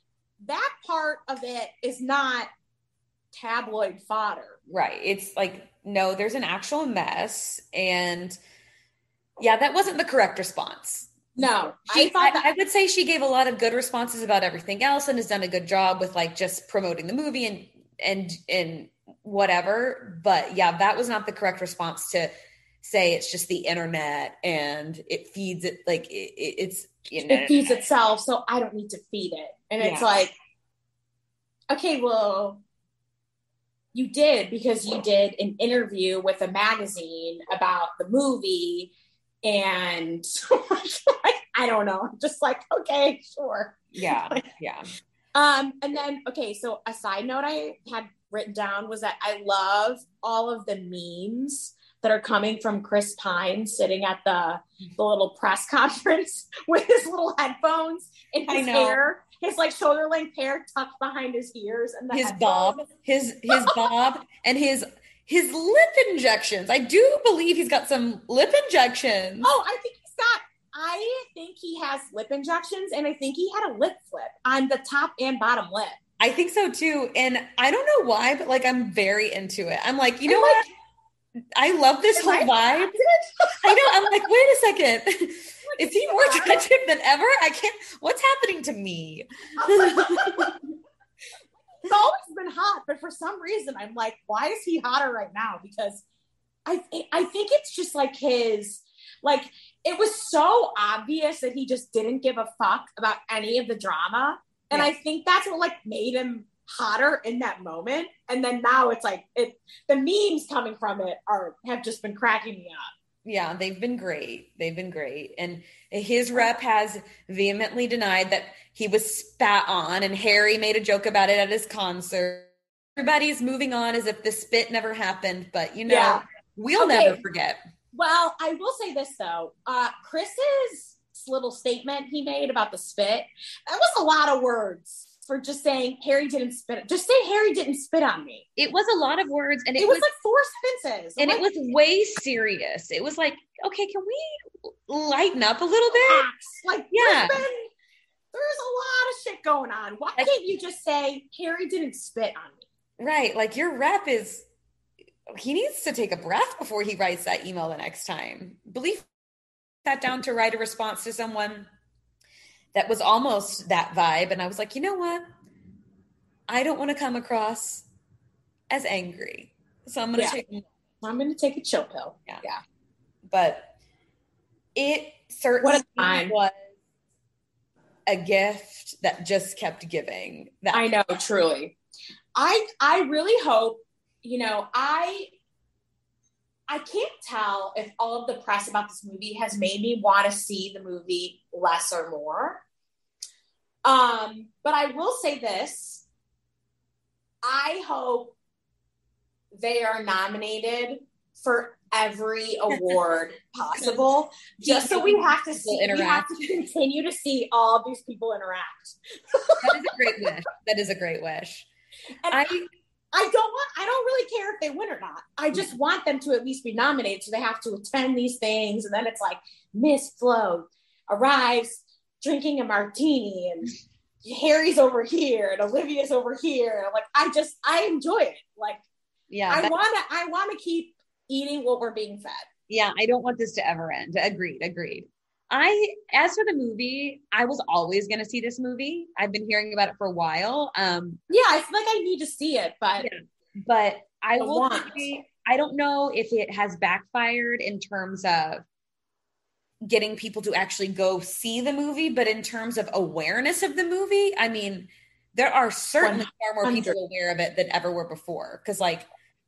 [SPEAKER 2] that part of it is not tabloid fodder.
[SPEAKER 1] Right. It's like, no, there's an actual mess. And yeah, that wasn't the correct response.
[SPEAKER 2] No,
[SPEAKER 1] she,
[SPEAKER 2] I thought that-
[SPEAKER 1] I, I would say she gave a lot of good responses about everything else and has done a good job with like just promoting the movie and, and, and whatever. But yeah, that was not the correct response to say it's just the internet and it feeds it. Like it, it, it's, you know,
[SPEAKER 2] it feeds itself. So I don't need to feed it. And it's yeah. like, okay, well, you did because you did an interview with a magazine about the movie. And like, I don't know. I'm just like, okay, sure.
[SPEAKER 1] Yeah. Yeah.
[SPEAKER 2] Um, and then, okay. So a side note I had written down was that I love all of the memes that are coming from Chris Pine sitting at the, the little press conference with his little headphones and his hair, his like shoulder length hair tucked behind his ears and the
[SPEAKER 1] his
[SPEAKER 2] headphones.
[SPEAKER 1] bob, his, his bob and his, his lip injections. I do believe he's got some lip injections.
[SPEAKER 2] Oh, I think he's got, I think he has lip injections and I think he had a lip flip on the top and bottom lip.
[SPEAKER 1] I think so too. And I don't know why, but like, I'm very into it. I'm like, you know
[SPEAKER 2] and
[SPEAKER 1] what?
[SPEAKER 2] Like,
[SPEAKER 1] I love this whole I vibe. I know. I'm like, wait a second. Is he more attractive than ever? I can't. What's happening to me?
[SPEAKER 2] He's always been hot, but for some reason, I'm like, why is he hotter right now? Because I, I think it's just like his, like, it was so obvious that he just didn't give a fuck about any of the drama. And yeah. I think that's what like made him hotter in that moment. And then now it's like it the memes coming from it are have just been cracking me up.
[SPEAKER 1] Yeah, they've been great. They've been great. And his rep has vehemently denied that he was spat on, and Harry made a joke about it at his concert. Everybody's moving on as if the spit never happened, but you know, yeah. we'll okay. never forget.
[SPEAKER 2] Well, I will say this though. Uh Chris's little statement he made about the spit, that was a lot of words. For just saying Harry didn't spit. Just say Harry didn't spit on me.
[SPEAKER 1] It was a lot of words, and it,
[SPEAKER 2] it was,
[SPEAKER 1] was
[SPEAKER 2] like four sentences,
[SPEAKER 1] and
[SPEAKER 2] like,
[SPEAKER 1] it was way serious. It was like, okay, can we lighten up a little bit?
[SPEAKER 2] Like,
[SPEAKER 1] yeah,
[SPEAKER 2] there's, been, there's a lot of shit going on. Why like, can't you just say Harry didn't spit on me?
[SPEAKER 1] Right, like your rep is. He needs to take a breath before he writes that email the next time. Believe sat down to write a response to someone that was almost that vibe. And I was like, you know what? I don't want to come across as angry. So I'm going to
[SPEAKER 2] yeah.
[SPEAKER 1] take,
[SPEAKER 2] I'm going to take a chill pill.
[SPEAKER 1] Yeah.
[SPEAKER 2] Yeah.
[SPEAKER 1] But it certainly was a gift that just kept giving. That
[SPEAKER 2] I know, truly. I, I really hope, you know, I, I can't tell if all of the press about this movie has made me want to see the movie less or more. Um, but I will say this. I hope they are nominated for every award possible, just so we have to see, interact. we have to continue to see all of these people interact.
[SPEAKER 1] That is a great wish. That is a great wish.
[SPEAKER 2] And I, I don't want, I don't really care if they win or not. I just want them to at least be nominated. So they have to attend these things. And then it's like Miss Flo arrives drinking a martini and Harry's over here and Olivia's over here. Like, I just, I enjoy it. Like, yeah, I want to, I want to keep eating what we're being fed.
[SPEAKER 1] Yeah. I don't want this to ever end. Agreed. Agreed. I, as for the movie, I was always going to see this movie. I've been hearing about it for a while. Um,
[SPEAKER 2] yeah, I feel like I need to see it, but
[SPEAKER 1] yeah, but I, I will
[SPEAKER 2] want.
[SPEAKER 1] say, I don't know if it has backfired in terms of getting people to actually go see the movie, but in terms of awareness of the movie, I mean, there are certainly far more people aware of it than ever were before. Cause like,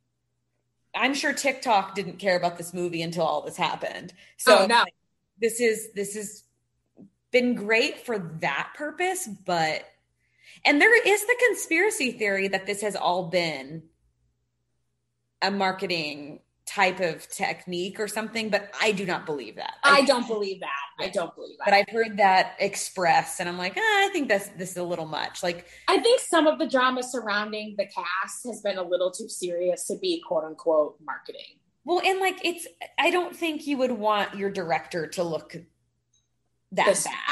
[SPEAKER 1] I'm sure TikTok didn't care about this movie until all this happened. So
[SPEAKER 2] oh, no.
[SPEAKER 1] like, This is, this has been great for that purpose, but, and there is the conspiracy theory that this has all been a marketing type of technique or something, but I do not believe that.
[SPEAKER 2] I, I don't believe that. I don't believe that.
[SPEAKER 1] But I've heard that expressed and I'm like, ah, I think that's, this is a little much. Like,
[SPEAKER 2] I think some of the drama surrounding the cast has been a little too serious to be quote unquote marketing.
[SPEAKER 1] Well, and like, it's, I don't think you would want your director to look that
[SPEAKER 2] this,
[SPEAKER 1] bad.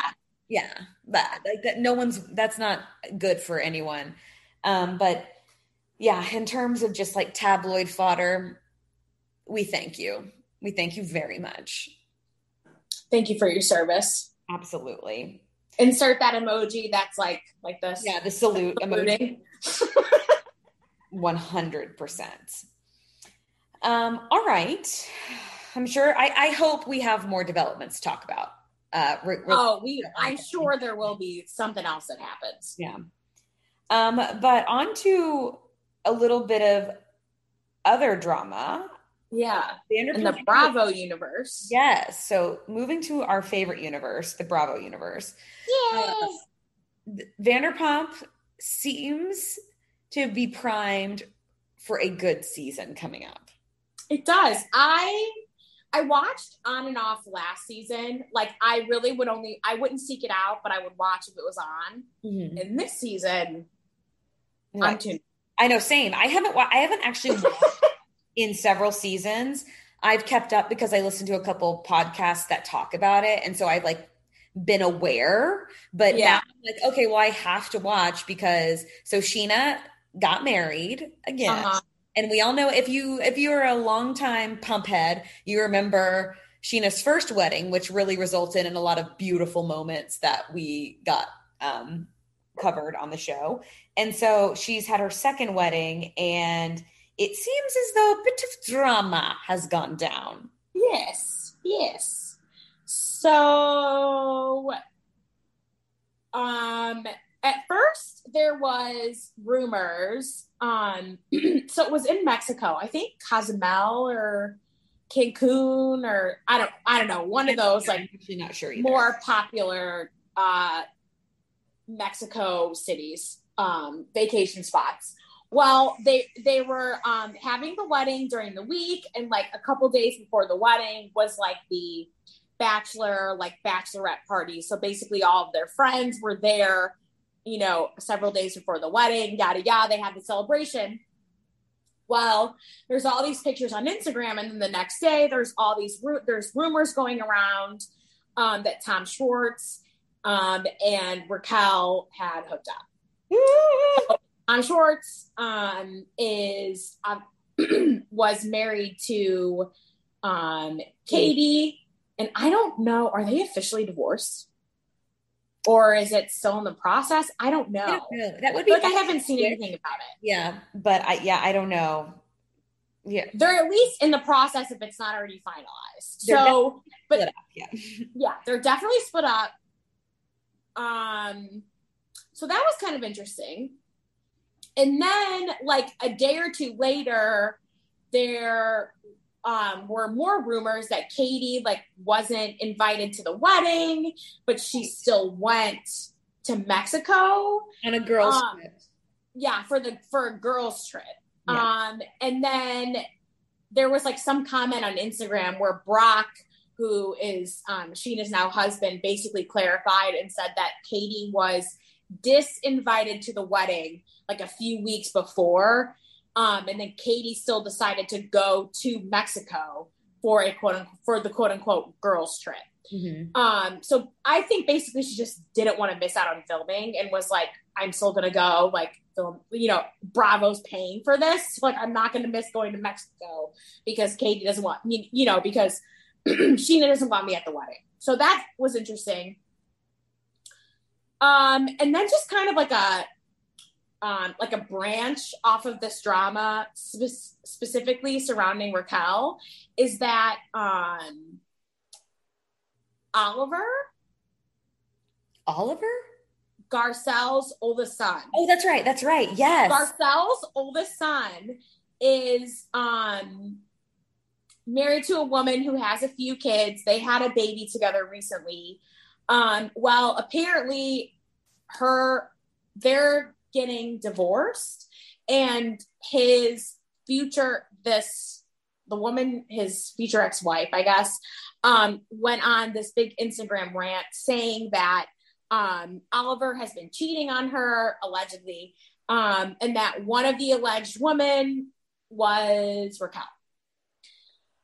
[SPEAKER 1] Yeah, that like that no one's that's not good for anyone. Um, but yeah, in terms of just like tabloid fodder, we thank you. We thank you very much.
[SPEAKER 2] Thank you for your service.
[SPEAKER 1] Absolutely.
[SPEAKER 2] Insert that emoji that's like like this.
[SPEAKER 1] Yeah, the salute emoji. one hundred percent. Um, all right. I'm sure I, I hope we have more developments to talk about. Uh, re- re-
[SPEAKER 2] oh, we I'm sure there will be something else that happens.
[SPEAKER 1] Yeah. Um, but on to a little bit of other drama.
[SPEAKER 2] Yeah. In the Bravo universe.
[SPEAKER 1] Yes. So moving to our favorite universe, the Bravo universe.
[SPEAKER 2] Yay!
[SPEAKER 1] Uh, Vanderpump seems to be primed for a good season coming up.
[SPEAKER 2] It does. I I watched on and off last season. Like I really would only I wouldn't seek it out, but I would watch if it was on. Mm-hmm. And this season,
[SPEAKER 1] like, I'm tuned. I know, same. I haven't. I haven't actually watched in several seasons. I've kept up because I listened to a couple podcasts that talk about it, and so I've like been aware. But yeah. Now I'm like, okay, well, I have to watch because so Sheena got married again. Uh-huh. And we all know if you if you're a longtime pump head, you remember Sheena's first wedding, which really resulted in a lot of beautiful moments that we got um, covered on the show. And so she's had her second wedding, and it seems as though a bit of drama has gone down.
[SPEAKER 2] Yes, yes. So, um, at first there was rumors. Um, so it was in Mexico. I think Cozumel or Cancun or I don't, I don't know. One of those like
[SPEAKER 1] I'm actually not sure either.
[SPEAKER 2] More popular uh, Mexico cities, um, vacation spots. Well, they they were um, having the wedding during the week, and like a couple days before the wedding was like the bachelor, like bachelorette party. So basically, all of their friends were there. You know, several days before the wedding, yada yada. They had the celebration. Well, there's all these pictures on Instagram, and then the next day, there's all these there's rumors going around um, that Tom Schwartz um, and Raquel had hooked up. So, Tom Schwartz um, is um, was married to um, Katie, and I don't know. Are they officially divorced? Or is it still in the process? I don't know. I don't know.
[SPEAKER 1] That would be
[SPEAKER 2] like I haven't seen anything about it.
[SPEAKER 1] Yeah, but I yeah, I don't know. Yeah.
[SPEAKER 2] They're at least in the process if it's not already finalized. They're so but up, yeah. yeah, they're definitely split up. Um so that was kind of interesting. And then like a day or two later, there Um, were more rumors that Katie like wasn't invited to the wedding, but she still went to Mexico
[SPEAKER 1] on a girls'
[SPEAKER 2] um,
[SPEAKER 1] trip.
[SPEAKER 2] Yeah, for the for a girls' trip. Yeah. Um, and then there was like some comment on Instagram where Brock, who is um, Sheena's now husband, basically clarified and said that Katie was disinvited to the wedding like a few weeks before. Um, and then Katie still decided to go to Mexico for a quote unquote, for the quote unquote girls trip. Mm-hmm. Um, so I think basically she just didn't want to miss out on filming and was like, I'm still going to go like film, you know, Bravo's paying for this. Like, I'm not going to miss going to Mexico because Katie doesn't want me, you know, because Sheena doesn't want me at the wedding. So that was interesting. Um, and then just kind of like a, Um, like a branch off of this drama spe- specifically surrounding Raquel is that um, Oliver
[SPEAKER 1] Oliver
[SPEAKER 2] Garcelle's oldest son.
[SPEAKER 1] Oh, that's right. That's right. Yes.
[SPEAKER 2] Garcelle's oldest son is um, married to a woman who has a few kids. They had a baby together recently. Um, well, apparently her, they're getting divorced, and his future, this, the woman, his future ex-wife, I guess, um, went on this big Instagram rant saying that um, Oliver has been cheating on her, allegedly, um, and that one of the alleged women was Raquel.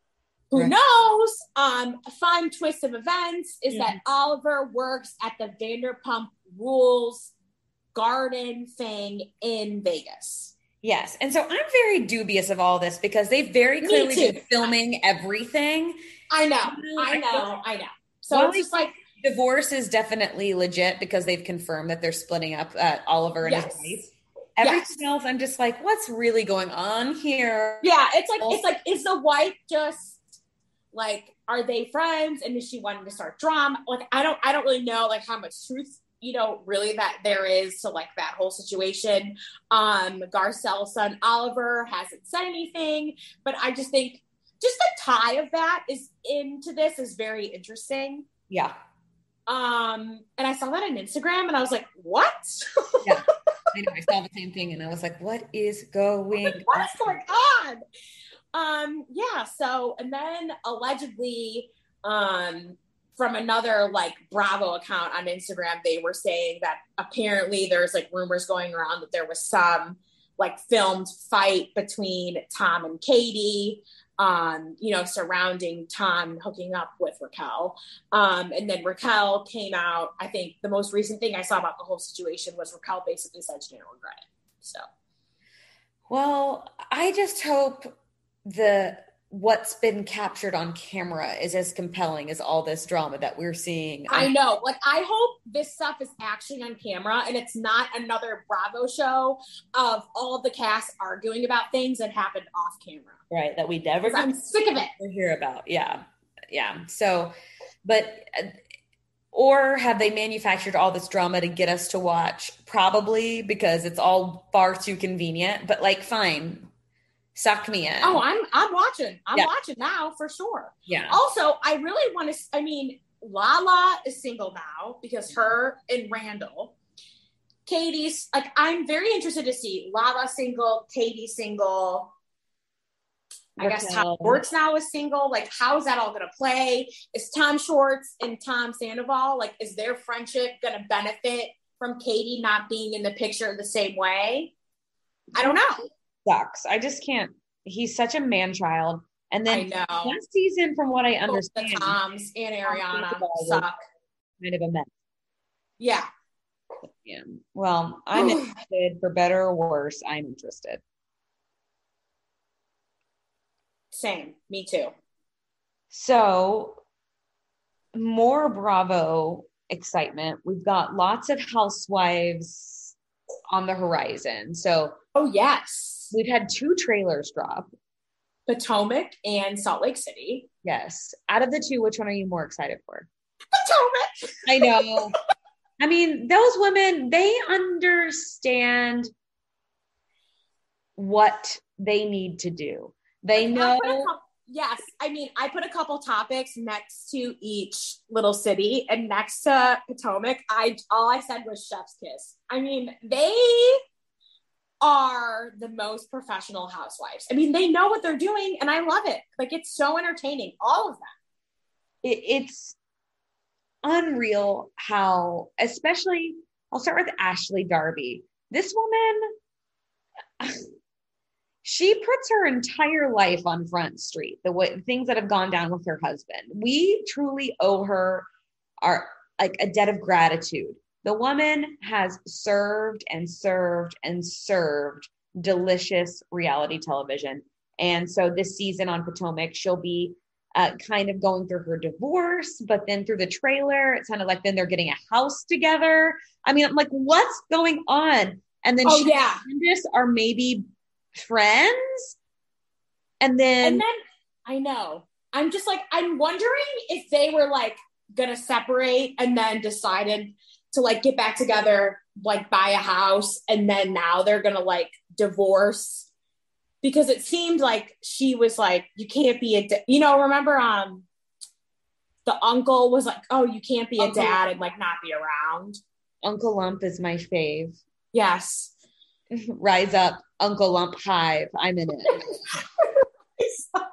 [SPEAKER 2] who
[SPEAKER 1] Right.
[SPEAKER 2] knows? Um, a fun twist of events is
[SPEAKER 1] Mhm.
[SPEAKER 2] that Oliver works at the Vanderpump Rules garden thing in Vegas.
[SPEAKER 1] Yes. And so I'm very dubious of all this because they've very
[SPEAKER 2] Me
[SPEAKER 1] clearly
[SPEAKER 2] too.
[SPEAKER 1] been filming everything.
[SPEAKER 2] I know,
[SPEAKER 1] You know,
[SPEAKER 2] I
[SPEAKER 1] I
[SPEAKER 2] know, I know. So
[SPEAKER 1] Well,
[SPEAKER 2] it's just like,
[SPEAKER 1] divorce is definitely legit because they've confirmed that they're splitting up uh, Oliver and
[SPEAKER 2] yes.
[SPEAKER 1] his wife. Everything
[SPEAKER 2] Yes.
[SPEAKER 1] else, I'm just like, what's really going on here?
[SPEAKER 2] Yeah, it's like it's like is the wife just like are they friends and is she wanting to start drama? Like I don't I don't really know like how much truth you know really that there is to like that whole situation. Um, Garcelle's son Oliver hasn't said anything, but I just think just the tie of that is into this is very interesting.
[SPEAKER 1] Yeah.
[SPEAKER 2] Um, and I saw that on Instagram and I was like, what?
[SPEAKER 1] Yeah. I know. I saw the same thing and I was like, what is going on?
[SPEAKER 2] What is going on? Um, yeah, so and then allegedly, um, from another like Bravo account on Instagram, they were saying that apparently there's like rumors going around that there was some like filmed fight between Tom and Katie, um, you know, surrounding Tom hooking up with Raquel. Um, and then Raquel came out. I think the most recent thing I saw about the whole situation was Raquel basically said she didn't regret it. So,
[SPEAKER 1] well, I just hope the what's been captured on camera is as compelling as all this drama that we're seeing.
[SPEAKER 2] I know. Like, I hope this stuff is actually on camera and it's not another Bravo show of all of the cast arguing about things that happened off camera.
[SPEAKER 1] Right. That we never
[SPEAKER 2] I'm sick of it.
[SPEAKER 1] to hear about. Yeah. Yeah. So, but, or have they manufactured all this drama to get us to watch? Probably because it's all far too convenient, but like, fine. Suck me in.
[SPEAKER 2] Oh, I'm I'm watching. I'm
[SPEAKER 1] yeah.
[SPEAKER 2] watching now for sure.
[SPEAKER 1] Yeah.
[SPEAKER 2] Also, I really want to. I mean, Lala is single now because her and Randall. Katie's like I'm very interested to see Lala single, Katie single. I guess Tom Schwartz now is single. Like, how is that all going to play? Is Tom Schwartz and Tom Sandoval like? Is their friendship going to benefit from Katie not being in the picture the same way? I don't know.
[SPEAKER 1] Sucks. I just can't. He's such a man child. And then
[SPEAKER 2] I know.
[SPEAKER 1] last season, from what I understand,
[SPEAKER 2] the Toms and Ariana suck.
[SPEAKER 1] Kind of a mess.
[SPEAKER 2] Yeah.
[SPEAKER 1] Yeah. Well, I'm interested for better or worse. I'm interested.
[SPEAKER 2] Same. Me too.
[SPEAKER 1] So, more Bravo excitement. We've got lots of housewives on the horizon. So,
[SPEAKER 2] oh yes.
[SPEAKER 1] We've had two trailers drop.
[SPEAKER 2] Potomac and Salt Lake City.
[SPEAKER 1] Yes. Out of the two, which one are you more excited for?
[SPEAKER 2] Potomac.
[SPEAKER 1] I know. I mean, those women, they understand what they need to do. They know.
[SPEAKER 2] Couple, yes. I mean, I put a couple topics next to each little city, and next to Potomac, I all I said was chef's kiss. I mean, they are the most professional housewives. I mean, they know what they're doing and I love it. Like, it's so entertaining. All of them.
[SPEAKER 1] It, it's unreal how, especially, I'll start with Ashley Darby. This woman, she puts her entire life on Front Street, the way, things that have gone down with her husband. We truly owe her our like a debt of gratitude. The woman has served and served and served delicious reality television. And so this season on Potomac, she'll be uh, kind of going through her divorce, but then through the trailer, it sounded like then they're getting a house together. I mean, I'm like, what's going on? And then
[SPEAKER 2] oh,
[SPEAKER 1] she
[SPEAKER 2] yeah.
[SPEAKER 1] and Candace are maybe friends. And then,
[SPEAKER 2] and then I know. I'm just like, I'm wondering if they were like going to separate and then decided to like get back together, like buy a house, and then now they're gonna like divorce, because it seemed like she was like, you can't be a, da-. you know, remember um the uncle was like, oh, you can't be a
[SPEAKER 1] Uncle
[SPEAKER 2] dad and like not be around.
[SPEAKER 1] Uncle Lump is my fave.
[SPEAKER 2] Yes.
[SPEAKER 1] Rise up, Uncle Lump Hive. I'm in it.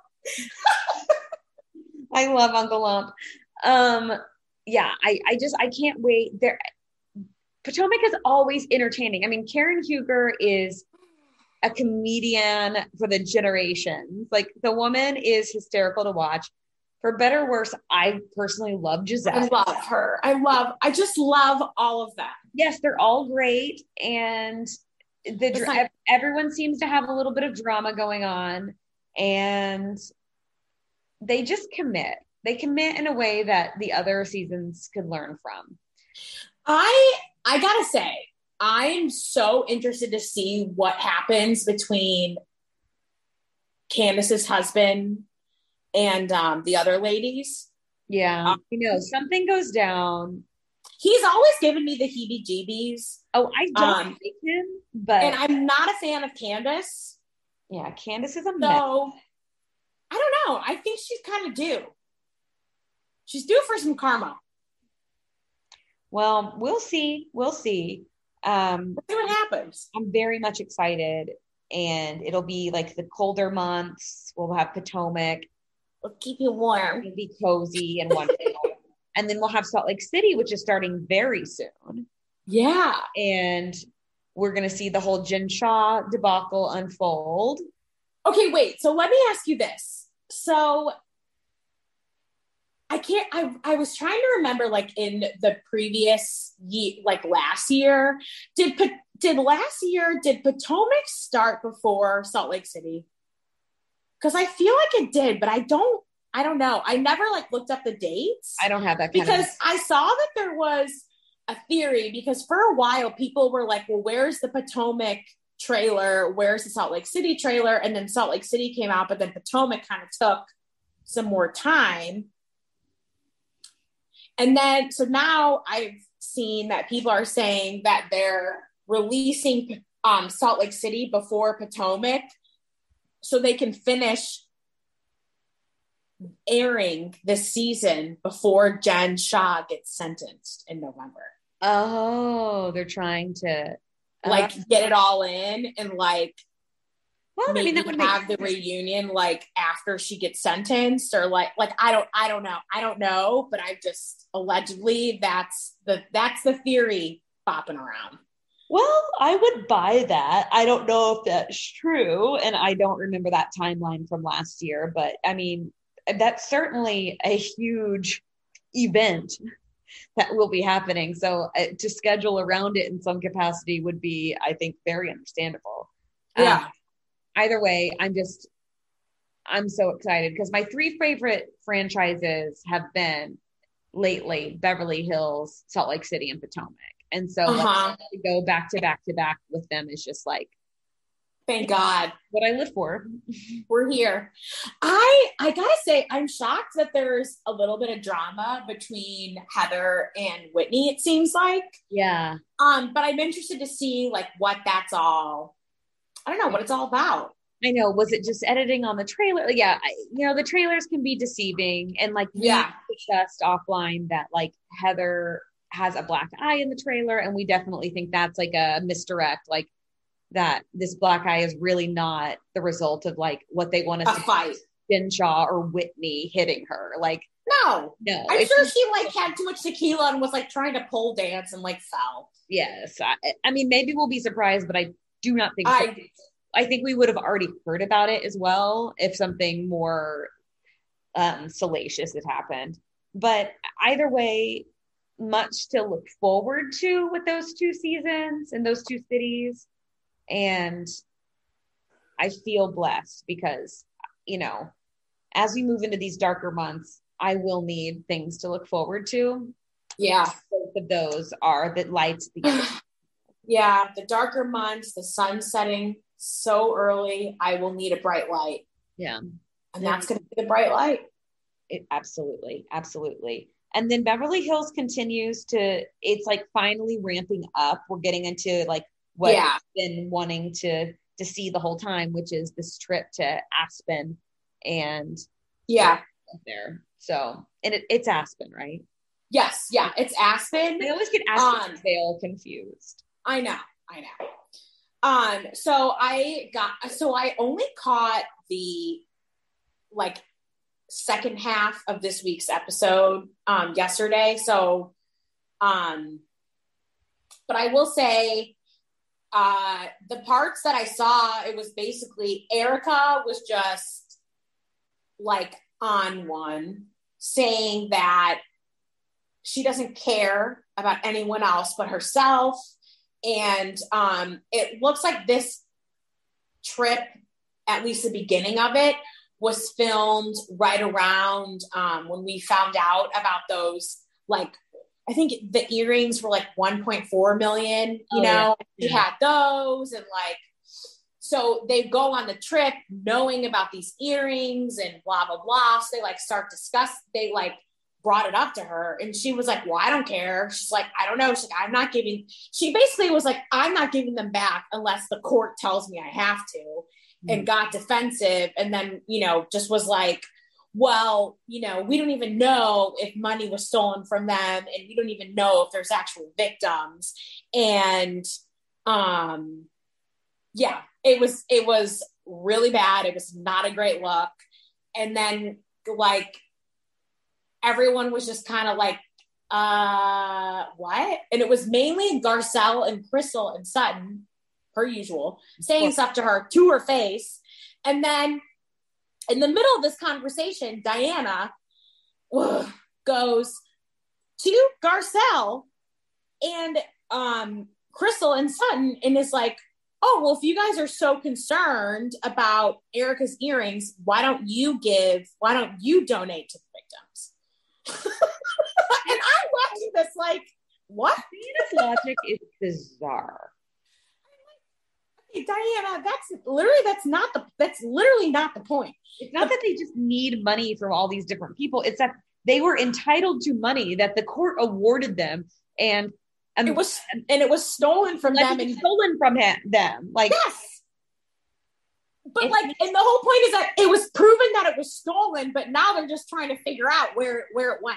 [SPEAKER 1] I love Uncle Lump. Um, yeah, I, I just, I can't wait. There, Potomac is always entertaining. I mean, Karen Huger is a comedian for the generations. Like the woman is hysterical to watch. For better or worse, I personally love Giselle.
[SPEAKER 2] I love her. I love, I just love all of them.
[SPEAKER 1] Yes, they're all great. And the not- everyone seems to have a little bit of drama going on. And they just commit. They commit in a way that the other seasons could learn from.
[SPEAKER 2] I I gotta say, I'm so interested to see what happens between Candace's husband and um, the other ladies.
[SPEAKER 1] Yeah, um, you know, something goes down.
[SPEAKER 2] He's always given me the heebie-jeebies.
[SPEAKER 1] Oh, I don't um, like him, but
[SPEAKER 2] and I'm not a fan of Candace.
[SPEAKER 1] Yeah, Candace is a
[SPEAKER 2] so,
[SPEAKER 1] mess.
[SPEAKER 2] I don't know. I think she's kind of due. She's due for some karma.
[SPEAKER 1] Well, we'll see. We'll see. Um,
[SPEAKER 2] we'll see what happens.
[SPEAKER 1] I'm very much excited, and it'll be like the colder months. We'll have Potomac.
[SPEAKER 2] We'll keep you warm.
[SPEAKER 1] It'll be cozy and wonderful. And then we'll have Salt Lake City, which is starting very soon.
[SPEAKER 2] Yeah.
[SPEAKER 1] And we're going to see the whole Jen Shah debacle unfold.
[SPEAKER 2] Okay, wait. So let me ask you this. So I can't, I, I was trying to remember, like in the previous year, like last year, did, did last year, did Potomac start before Salt Lake City? Because I feel like it did, but I don't, I don't know. I never like looked up the dates.
[SPEAKER 1] I don't have that kind
[SPEAKER 2] because
[SPEAKER 1] of-
[SPEAKER 2] I saw that there was a theory, because for a while people were like, well, where's the Potomac trailer? Where's the Salt Lake City trailer? And then Salt Lake City came out, but then Potomac kind of took some more time. And then, so now I've seen that people are saying that they're releasing um, Salt Lake City before Potomac so they can finish airing this season before Jen Shah gets sentenced in November.
[SPEAKER 1] Oh, they're trying to
[SPEAKER 2] uh, like get it all in and like
[SPEAKER 1] well,
[SPEAKER 2] maybe
[SPEAKER 1] I mean, that would
[SPEAKER 2] have
[SPEAKER 1] make-
[SPEAKER 2] the reunion like after she gets sentenced, or like like I don't I don't know I don't know, but I just allegedly that's the that's the theory bopping around.
[SPEAKER 1] Well, I would buy that. I don't know if that's true, and I don't remember that timeline from last year, but I mean, that's certainly a huge event that will be happening. So uh, to schedule around it in some capacity would be, I think, very understandable.
[SPEAKER 2] Yeah.
[SPEAKER 1] Um, either way, I'm just, I'm so excited because my three favorite franchises have been lately Beverly Hills, Salt Lake City, and Potomac. And so
[SPEAKER 2] uh-huh.
[SPEAKER 1] to go back to back to back with them is just like,
[SPEAKER 2] thank God.
[SPEAKER 1] What I live for.
[SPEAKER 2] We're here. I I gotta say, I'm shocked that there's a little bit of drama between Heather and Whitney, it seems like.
[SPEAKER 1] Yeah.
[SPEAKER 2] Um, but I'm interested to see like what that's all, I don't know what it's all about.
[SPEAKER 1] I know. Was it just editing on the trailer? Yeah. I, you know, the trailers can be deceiving. And like, we
[SPEAKER 2] yeah.
[SPEAKER 1] discussed offline that like Heather has a black eye in the trailer. And we definitely think that's like a misdirect. Like, that this black eye is really not the result of like what they want us
[SPEAKER 2] a
[SPEAKER 1] to
[SPEAKER 2] fight,
[SPEAKER 1] Jen Shah or Whitney hitting her. Like,
[SPEAKER 2] no,
[SPEAKER 1] no,
[SPEAKER 2] I'm sure she like had too much tequila and was like trying to pole dance and like fell.
[SPEAKER 1] Yes. I, I mean, maybe we'll be surprised, but I do not think so.
[SPEAKER 2] I,
[SPEAKER 1] I think we would have already heard about it as well if something more um, salacious had happened. But either way, much to look forward to with those two seasons and those two cities. And I feel blessed because, you know, as we move into these darker months, I will need things to look forward to.
[SPEAKER 2] Yeah.
[SPEAKER 1] Both of those are the lights. The
[SPEAKER 2] yeah. The darker months, the sun setting so early, I will need a bright light.
[SPEAKER 1] Yeah.
[SPEAKER 2] And that's going to be the bright light.
[SPEAKER 1] It, absolutely. Absolutely. And then Beverly Hills continues to, it's like finally ramping up. We're getting into like, what
[SPEAKER 2] yeah.
[SPEAKER 1] I've been wanting to to see the whole time, which is this trip to Aspen and
[SPEAKER 2] yeah
[SPEAKER 1] there. So and it, it's Aspen, right?
[SPEAKER 2] Yes, yeah, it's Aspen.
[SPEAKER 1] I always get Aspen um, Vale confused.
[SPEAKER 2] I know, I know. Um, so I got so I only caught the like second half of this week's episode um yesterday. So um but I will say uh, the parts that I saw, it was basically Erica was just like on one, saying that she doesn't care about anyone else but herself. And um, it looks like this trip, at least the beginning of it, was filmed right around um, when we found out about those, like, I think the earrings were like one point four million, you oh, know, yeah. He had those, and like, so they go on the trip knowing about these earrings and blah, blah, blah. So they like start discuss, they like brought it up to her, and she was like, well, I don't care. She's like, I don't know. She's like, I'm not giving, she basically was like, I'm not giving them back unless the court tells me I have to, mm-hmm. and got defensive. And then, you know, just was like, well, you know, we don't even know if money was stolen from them, and we don't even know if there's actual victims. And, um, yeah, it was, it was really bad. It was not a great look. And then like, everyone was just kind of like, uh, what? And it was mainly Garcelle and Crystal and Sutton, per usual, saying stuff to her, to her face. And then in the middle of this conversation, Diana ugh, goes to Garcelle and um, Crystal and Sutton, and is like, oh, well, if you guys are so concerned about Erica's earrings, why don't you give, why don't you donate to the victims? And I'm watching this like, what?
[SPEAKER 1] Diana's logic is bizarre.
[SPEAKER 2] Hey, Diana, that's literally, that's not the, that's literally not the point.
[SPEAKER 1] It's not that they just need money from all these different people. It's that they were entitled to money that the court awarded them. And, and
[SPEAKER 2] it was, and it was stolen from
[SPEAKER 1] like
[SPEAKER 2] them and
[SPEAKER 1] stolen from him, them. Like,
[SPEAKER 2] yes. But like, and the whole point is that it was proven that it was stolen, but now they're just trying to figure out where, where it went.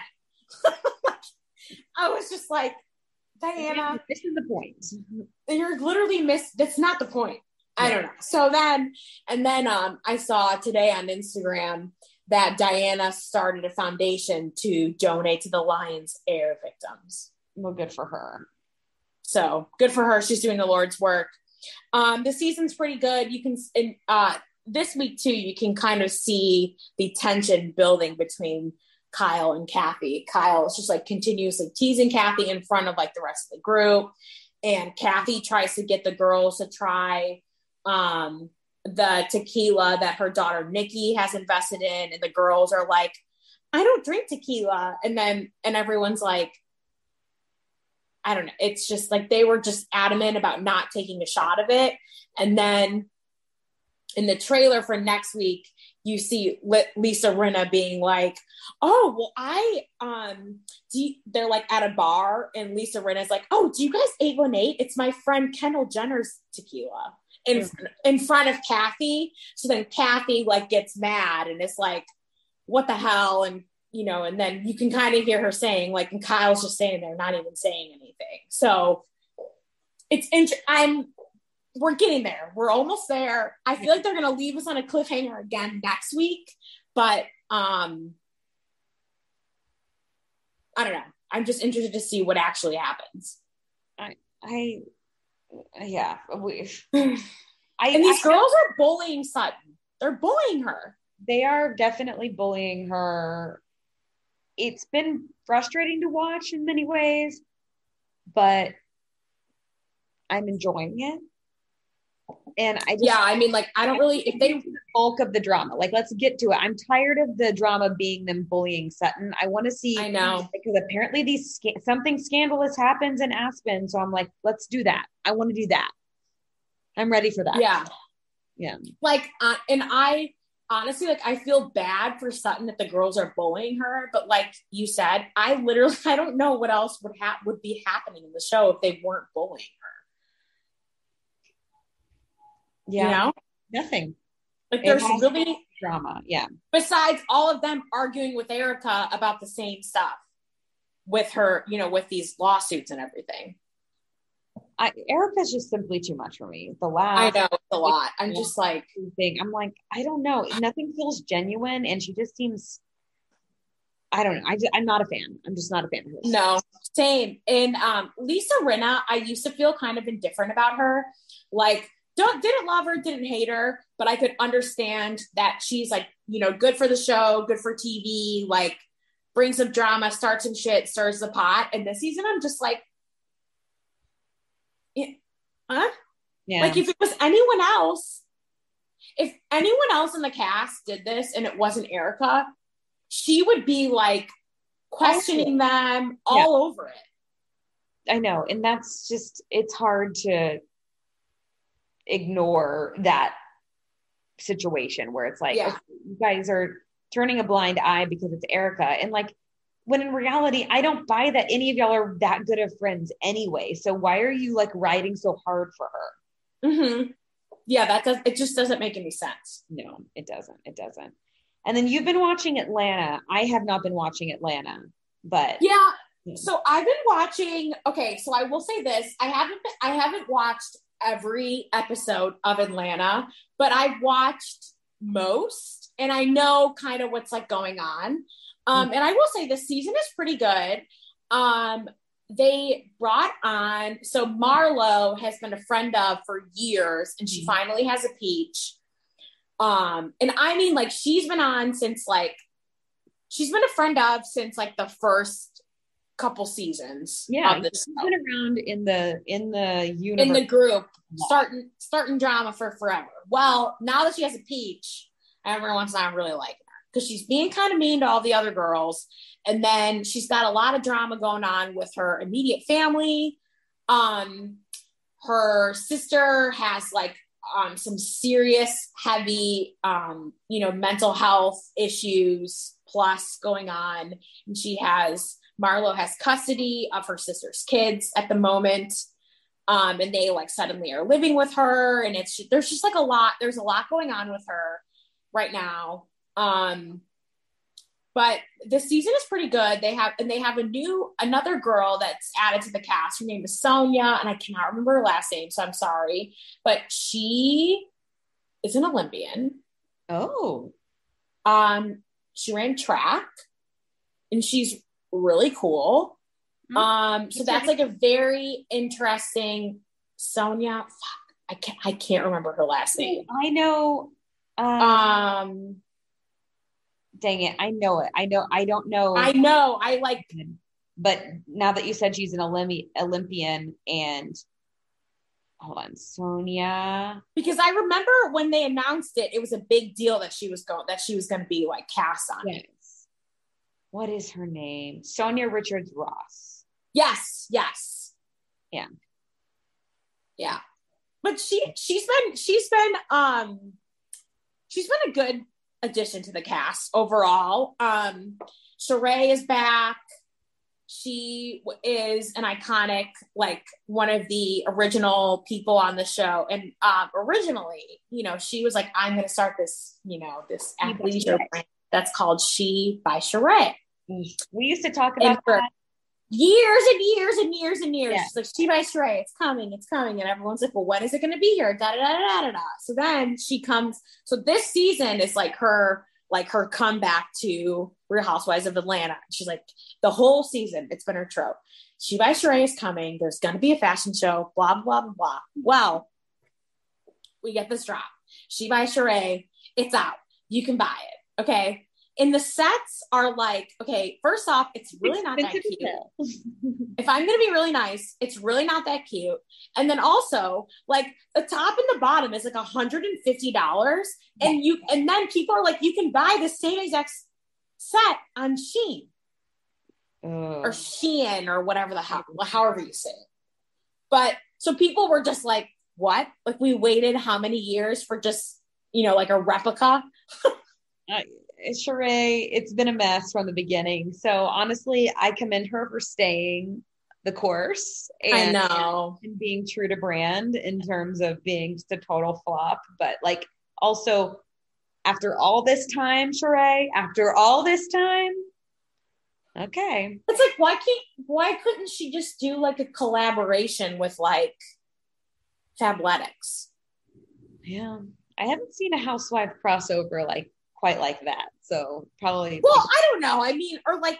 [SPEAKER 2] I was just like, Diana,
[SPEAKER 1] this is the point.
[SPEAKER 2] You're literally missed. That's not the point. I don't know. So then, and then um, I saw today on Instagram that Diana started a foundation to donate to the Lions Air victims.
[SPEAKER 1] Well, good for her.
[SPEAKER 2] So good for her. She's doing the Lord's work. Um, the season's pretty good. You can, in, uh, this week too, you can kind of see the tension building between Kyle and Kathy. Kyle is just like continuously teasing Kathy in front of like the rest of the group. And Kathy tries to get the girls to try um, the tequila that her daughter Nikki has invested in. And the girls are like, I don't drink tequila. And then, and everyone's like, I don't know. It's just like, they were just adamant about not taking a shot of it. And then in the trailer for next week, you see Lisa Rinna being like, oh, well, I, um, do you, they're like at a bar, and Lisa Rinna's like, oh, do you guys eight one eight? It's my friend Kendall Jenner's tequila in, mm-hmm. in front of Kathy. So then Kathy like gets mad and it's like, what the hell? And, you know, and then you can kind of hear her saying like, and Kyle's just standing there, not even saying anything. So it's, int- I'm, we're getting there. We're almost there. I feel like they're going to leave us on a cliffhanger again next week, but um, I don't know. I'm just interested to see what actually happens.
[SPEAKER 1] I, I, yeah. We,
[SPEAKER 2] I, and these I, girls are bullying Sutton. They're bullying her.
[SPEAKER 1] They are definitely bullying her. It's been frustrating to watch in many ways, but I'm enjoying it. And I just,
[SPEAKER 2] yeah, I mean, like, I don't really, if they,
[SPEAKER 1] the bulk of the drama, like, let's get to it. I'm tired of the drama being them bullying Sutton. I want to see,
[SPEAKER 2] I know,
[SPEAKER 1] because apparently these, something scandalous happens in Aspen. So I'm like, let's do that. I want to do that. I'm ready for that.
[SPEAKER 2] Yeah.
[SPEAKER 1] Yeah.
[SPEAKER 2] Like, uh, and I honestly, like, I feel bad for Sutton that the girls are bullying her. But like you said, I literally, I don't know what else would ha- would be happening in the show if they weren't bullying her.
[SPEAKER 1] Yeah,
[SPEAKER 2] you know,
[SPEAKER 1] nothing.
[SPEAKER 2] Like there's really
[SPEAKER 1] drama. Yeah.
[SPEAKER 2] Besides all of them arguing with Erica about the same stuff with her, you know, with these lawsuits and everything.
[SPEAKER 1] I, Erica's just simply too much for me. The last,
[SPEAKER 2] I know, it's a lot. I'm just like,
[SPEAKER 1] thing. I'm like, I don't know. Nothing feels genuine, and she just seems. I don't know. I just, I'm not a fan. I'm just not a fan of hers.
[SPEAKER 2] No, same. And um, Lisa Rinna, I used to feel kind of indifferent about her. Like, don't didn't love her, didn't hate her, but I could understand that she's like, you know, good for the show, good for T V, like brings some drama, starts some shit, stirs the pot. And this season, I'm just like, yeah, huh? Yeah. Like if it was anyone else, if anyone else in the cast did this and it wasn't Erica, she would be like questioning them all yeah. over it.
[SPEAKER 1] I know. And that's just, it's hard to ignore that situation where it's like, yeah. okay, you guys are turning a blind eye because it's Erica. And like, when in reality, I don't buy that any of y'all are that good of friends anyway. So why are you like riding so hard for her?
[SPEAKER 2] Mm-hmm. Yeah, that does, it just doesn't make any sense.
[SPEAKER 1] No, it doesn't. It doesn't. And then you've been watching Atlanta. I have not been watching Atlanta, but
[SPEAKER 2] yeah. yeah. So I've been watching, okay, so I will say this. I haven't been, I haven't watched every episode of Atlanta, but I've watched most and I know kind of what's like going on. Um, and I will say this season is pretty good. Um, they brought on, so Marlo has been a friend of for years and she finally has a peach. Um, and I mean, like, she's been on since like, she's been a friend of since like the first couple seasons.
[SPEAKER 1] Yeah. She's been around in the, in the universe.
[SPEAKER 2] In the group, starting, starting drama for forever. Well, now that she has a peach, everyone's not really liking her because she's being kind of mean to all the other girls. And then she's got a lot of drama going on with her immediate family. Um, her sister has like um, some serious, heavy, um, you know, mental health issues plus going on. And she has, Marlo has custody of her sister's kids at the moment. Um, and they like suddenly are living with her. And it's, there's just like a lot, there's a lot going on with her right now. Um, but this season is pretty good. They have, and they have a new, another girl that's added to the cast. Her name is Sonia, and I cannot remember her last name, so I'm sorry, but she is an Olympian.
[SPEAKER 1] Oh,
[SPEAKER 2] um, she ran track and she's really cool. Mm-hmm. Um, so that's like a very interesting Sonia. Fuck, I can't, I can't remember her last name.
[SPEAKER 1] I know. Um,
[SPEAKER 2] um
[SPEAKER 1] dang it, I know it. I know. I don't know.
[SPEAKER 2] I know. I like.
[SPEAKER 1] But now that you said she's an Olympi- Olympian, and hold on, Sonia.
[SPEAKER 2] Because I remember when they announced it, it was a big deal that she was going. That she was going to be like cast on
[SPEAKER 1] yes.
[SPEAKER 2] it.
[SPEAKER 1] What is her name? Sonia Richards Ross.
[SPEAKER 2] Yes. Yes.
[SPEAKER 1] Yeah.
[SPEAKER 2] Yeah. But she she's been she's been um she's been a good addition to the cast overall. Um, Sheree is back. She is an iconic, like one of the original people on the show. And um, originally, you know, she was like, I'm going to start this, you know, this athleisure brand that's called She by Sheree.
[SPEAKER 1] We used to talk about that.
[SPEAKER 2] Years and years and years and years.
[SPEAKER 1] Yeah.
[SPEAKER 2] She's like, She by Sheree, it's coming, it's coming. And everyone's like, well, when is it going to be here? Da, da, da, da, da, da. So then she comes. So this season is like her, like her comeback to Real Housewives of Atlanta. She's like, the whole season, it's been her trope. She by Sheree is coming. There's going to be a fashion show, blah, blah, blah, blah. Well, we get this drop. She by Sheree, it's out. You can buy it. Okay. And the sets are like, okay, first off, it's really not that cute. If I'm going to be really nice, it's really not that cute. And then also, like, the top and the bottom is like one hundred fifty dollars. Yeah. And you, and then people are like, you can buy the same exact set on Shein. Uh. Or Shein or whatever the hell, however you say it. But so people were just like, what? Like, we waited how many years for just, you know, like a replica?
[SPEAKER 1] uh, Sheree, it's been a mess from the beginning. So honestly, I commend her for staying the course and,
[SPEAKER 2] I know.
[SPEAKER 1] and being true to brand in terms of being just a total flop. But like also after all this time, Sheree, after all this time, okay.
[SPEAKER 2] It's like, why can't, why couldn't she just do like a collaboration with like Fabletics?
[SPEAKER 1] Yeah. I haven't seen a housewife crossover like quite like that. So probably.
[SPEAKER 2] Well, I don't know. I mean, or like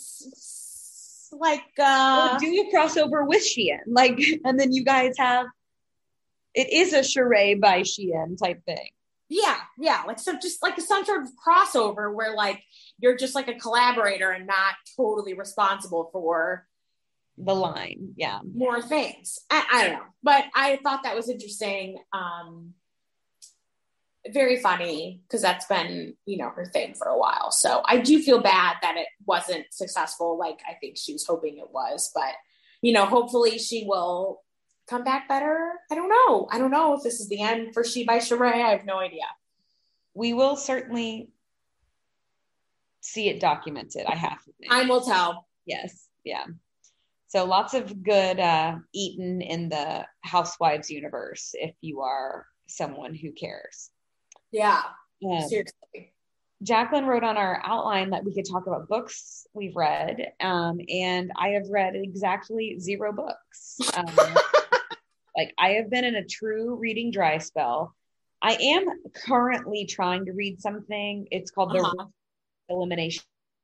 [SPEAKER 2] just like uh
[SPEAKER 1] or do a crossover with Shein, like, and then you guys have It is a charade by Shein type thing.
[SPEAKER 2] Yeah, yeah, like some just like some sort of crossover where like you're just like a collaborator and not totally responsible for
[SPEAKER 1] the line. Yeah,
[SPEAKER 2] more things. I, I don't know, but I thought that was interesting. Um, very funny because that's been, you know, her thing for a while. So I do feel bad that it wasn't successful like I think she was hoping it was, but you know, hopefully she will come back better. I don't know. I don't know if this is the end for She by Sheree. I have no idea.
[SPEAKER 1] We will certainly see it documented. I have to think.
[SPEAKER 2] Time will tell.
[SPEAKER 1] Yes. Yeah. So lots of good uh, eaten in the Housewives universe if you are someone who cares.
[SPEAKER 2] Yeah.
[SPEAKER 1] Um,
[SPEAKER 2] seriously.
[SPEAKER 1] Jacqueline wrote on our outline that we could talk about books we've read. Um, and I have read exactly zero books. Um, Like I have been in a true reading dry spell. I am currently trying to read something. It's called The
[SPEAKER 2] uh-huh.
[SPEAKER 1] Elimination.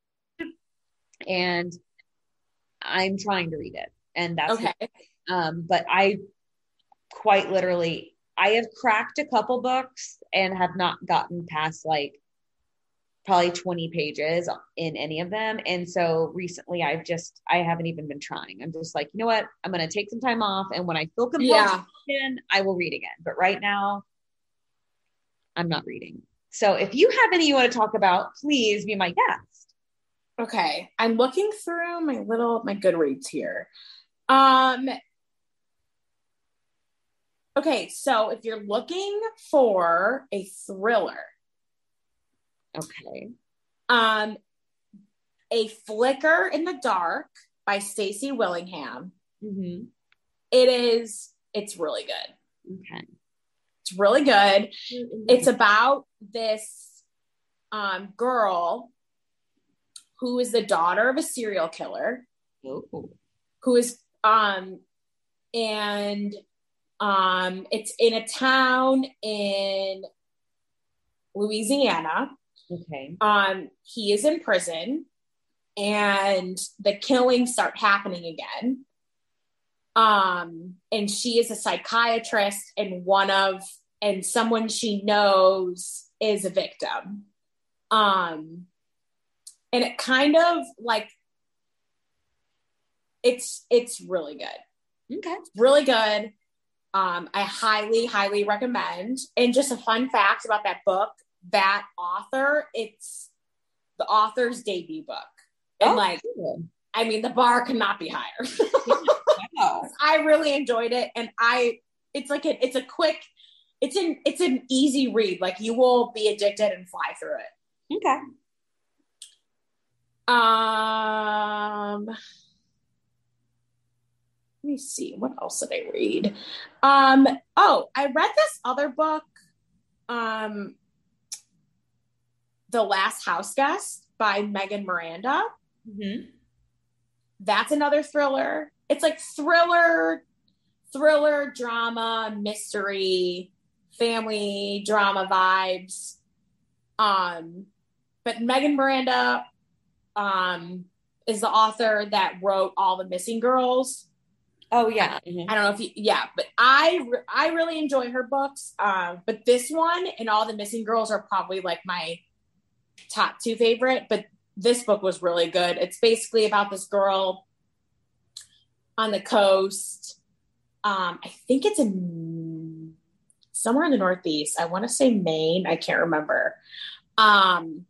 [SPEAKER 1] And I'm trying to read it. And that's
[SPEAKER 2] okay.
[SPEAKER 1] What, um, but I quite literally, I have cracked a couple books and have not gotten past like probably twenty pages in any of them. And so recently I've just, I haven't even been trying. I'm just like, you know what? I'm going to take some time off. And when I feel compelled
[SPEAKER 2] yeah.
[SPEAKER 1] again, I will read again. But right now I'm not reading. So if you have any you want to talk about, please be my guest.
[SPEAKER 2] Okay. I'm looking through my little, my Goodreads here. Um, okay. So if you're looking for a thriller,
[SPEAKER 1] okay.
[SPEAKER 2] Um, A Flicker in the Dark by Stacey Willingham.
[SPEAKER 1] Mm-hmm.
[SPEAKER 2] It is, it's really good.
[SPEAKER 1] Okay.
[SPEAKER 2] It's really good. Mm-hmm. It's about this um, girl who is the daughter of a serial killer.
[SPEAKER 1] Ooh.
[SPEAKER 2] Who is, um, and um, it's in a town in Louisiana.
[SPEAKER 1] Okay.
[SPEAKER 2] Um, he is in prison and the killings start happening again. Um, and she is a psychiatrist and one of, and someone she knows is a victim. Um, and it kind of like, it's, it's really good.
[SPEAKER 1] Okay.
[SPEAKER 2] It's really good. Um, I highly, highly recommend. And just a fun fact about that book, that author, it's the author's debut book. And oh, like, cool. I mean, the bar cannot be higher. Wow. I really enjoyed it. And I, it's like, a, it's a quick, it's an, it's an easy read. Like you will be addicted and fly through it.
[SPEAKER 1] Okay.
[SPEAKER 2] Um, let me see. What else did I read? Um, oh, I read this other book. Um, The Last House Guest by Megan Miranda.
[SPEAKER 1] Mm-hmm.
[SPEAKER 2] That's another thriller. It's like thriller, thriller, drama, mystery, family drama vibes. Um, but Megan Miranda um, is the author that wrote All the Missing Girls.
[SPEAKER 1] Oh yeah.
[SPEAKER 2] Mm-hmm. I don't know if you, yeah, but I, re- I really enjoy her books. Um, but this one and All the Missing Girls are probably like my top two favorite, but this book was really good. It's basically about this girl on the coast. Um, I think it's in somewhere in the Northeast. I want to say Maine. I can't remember. Um,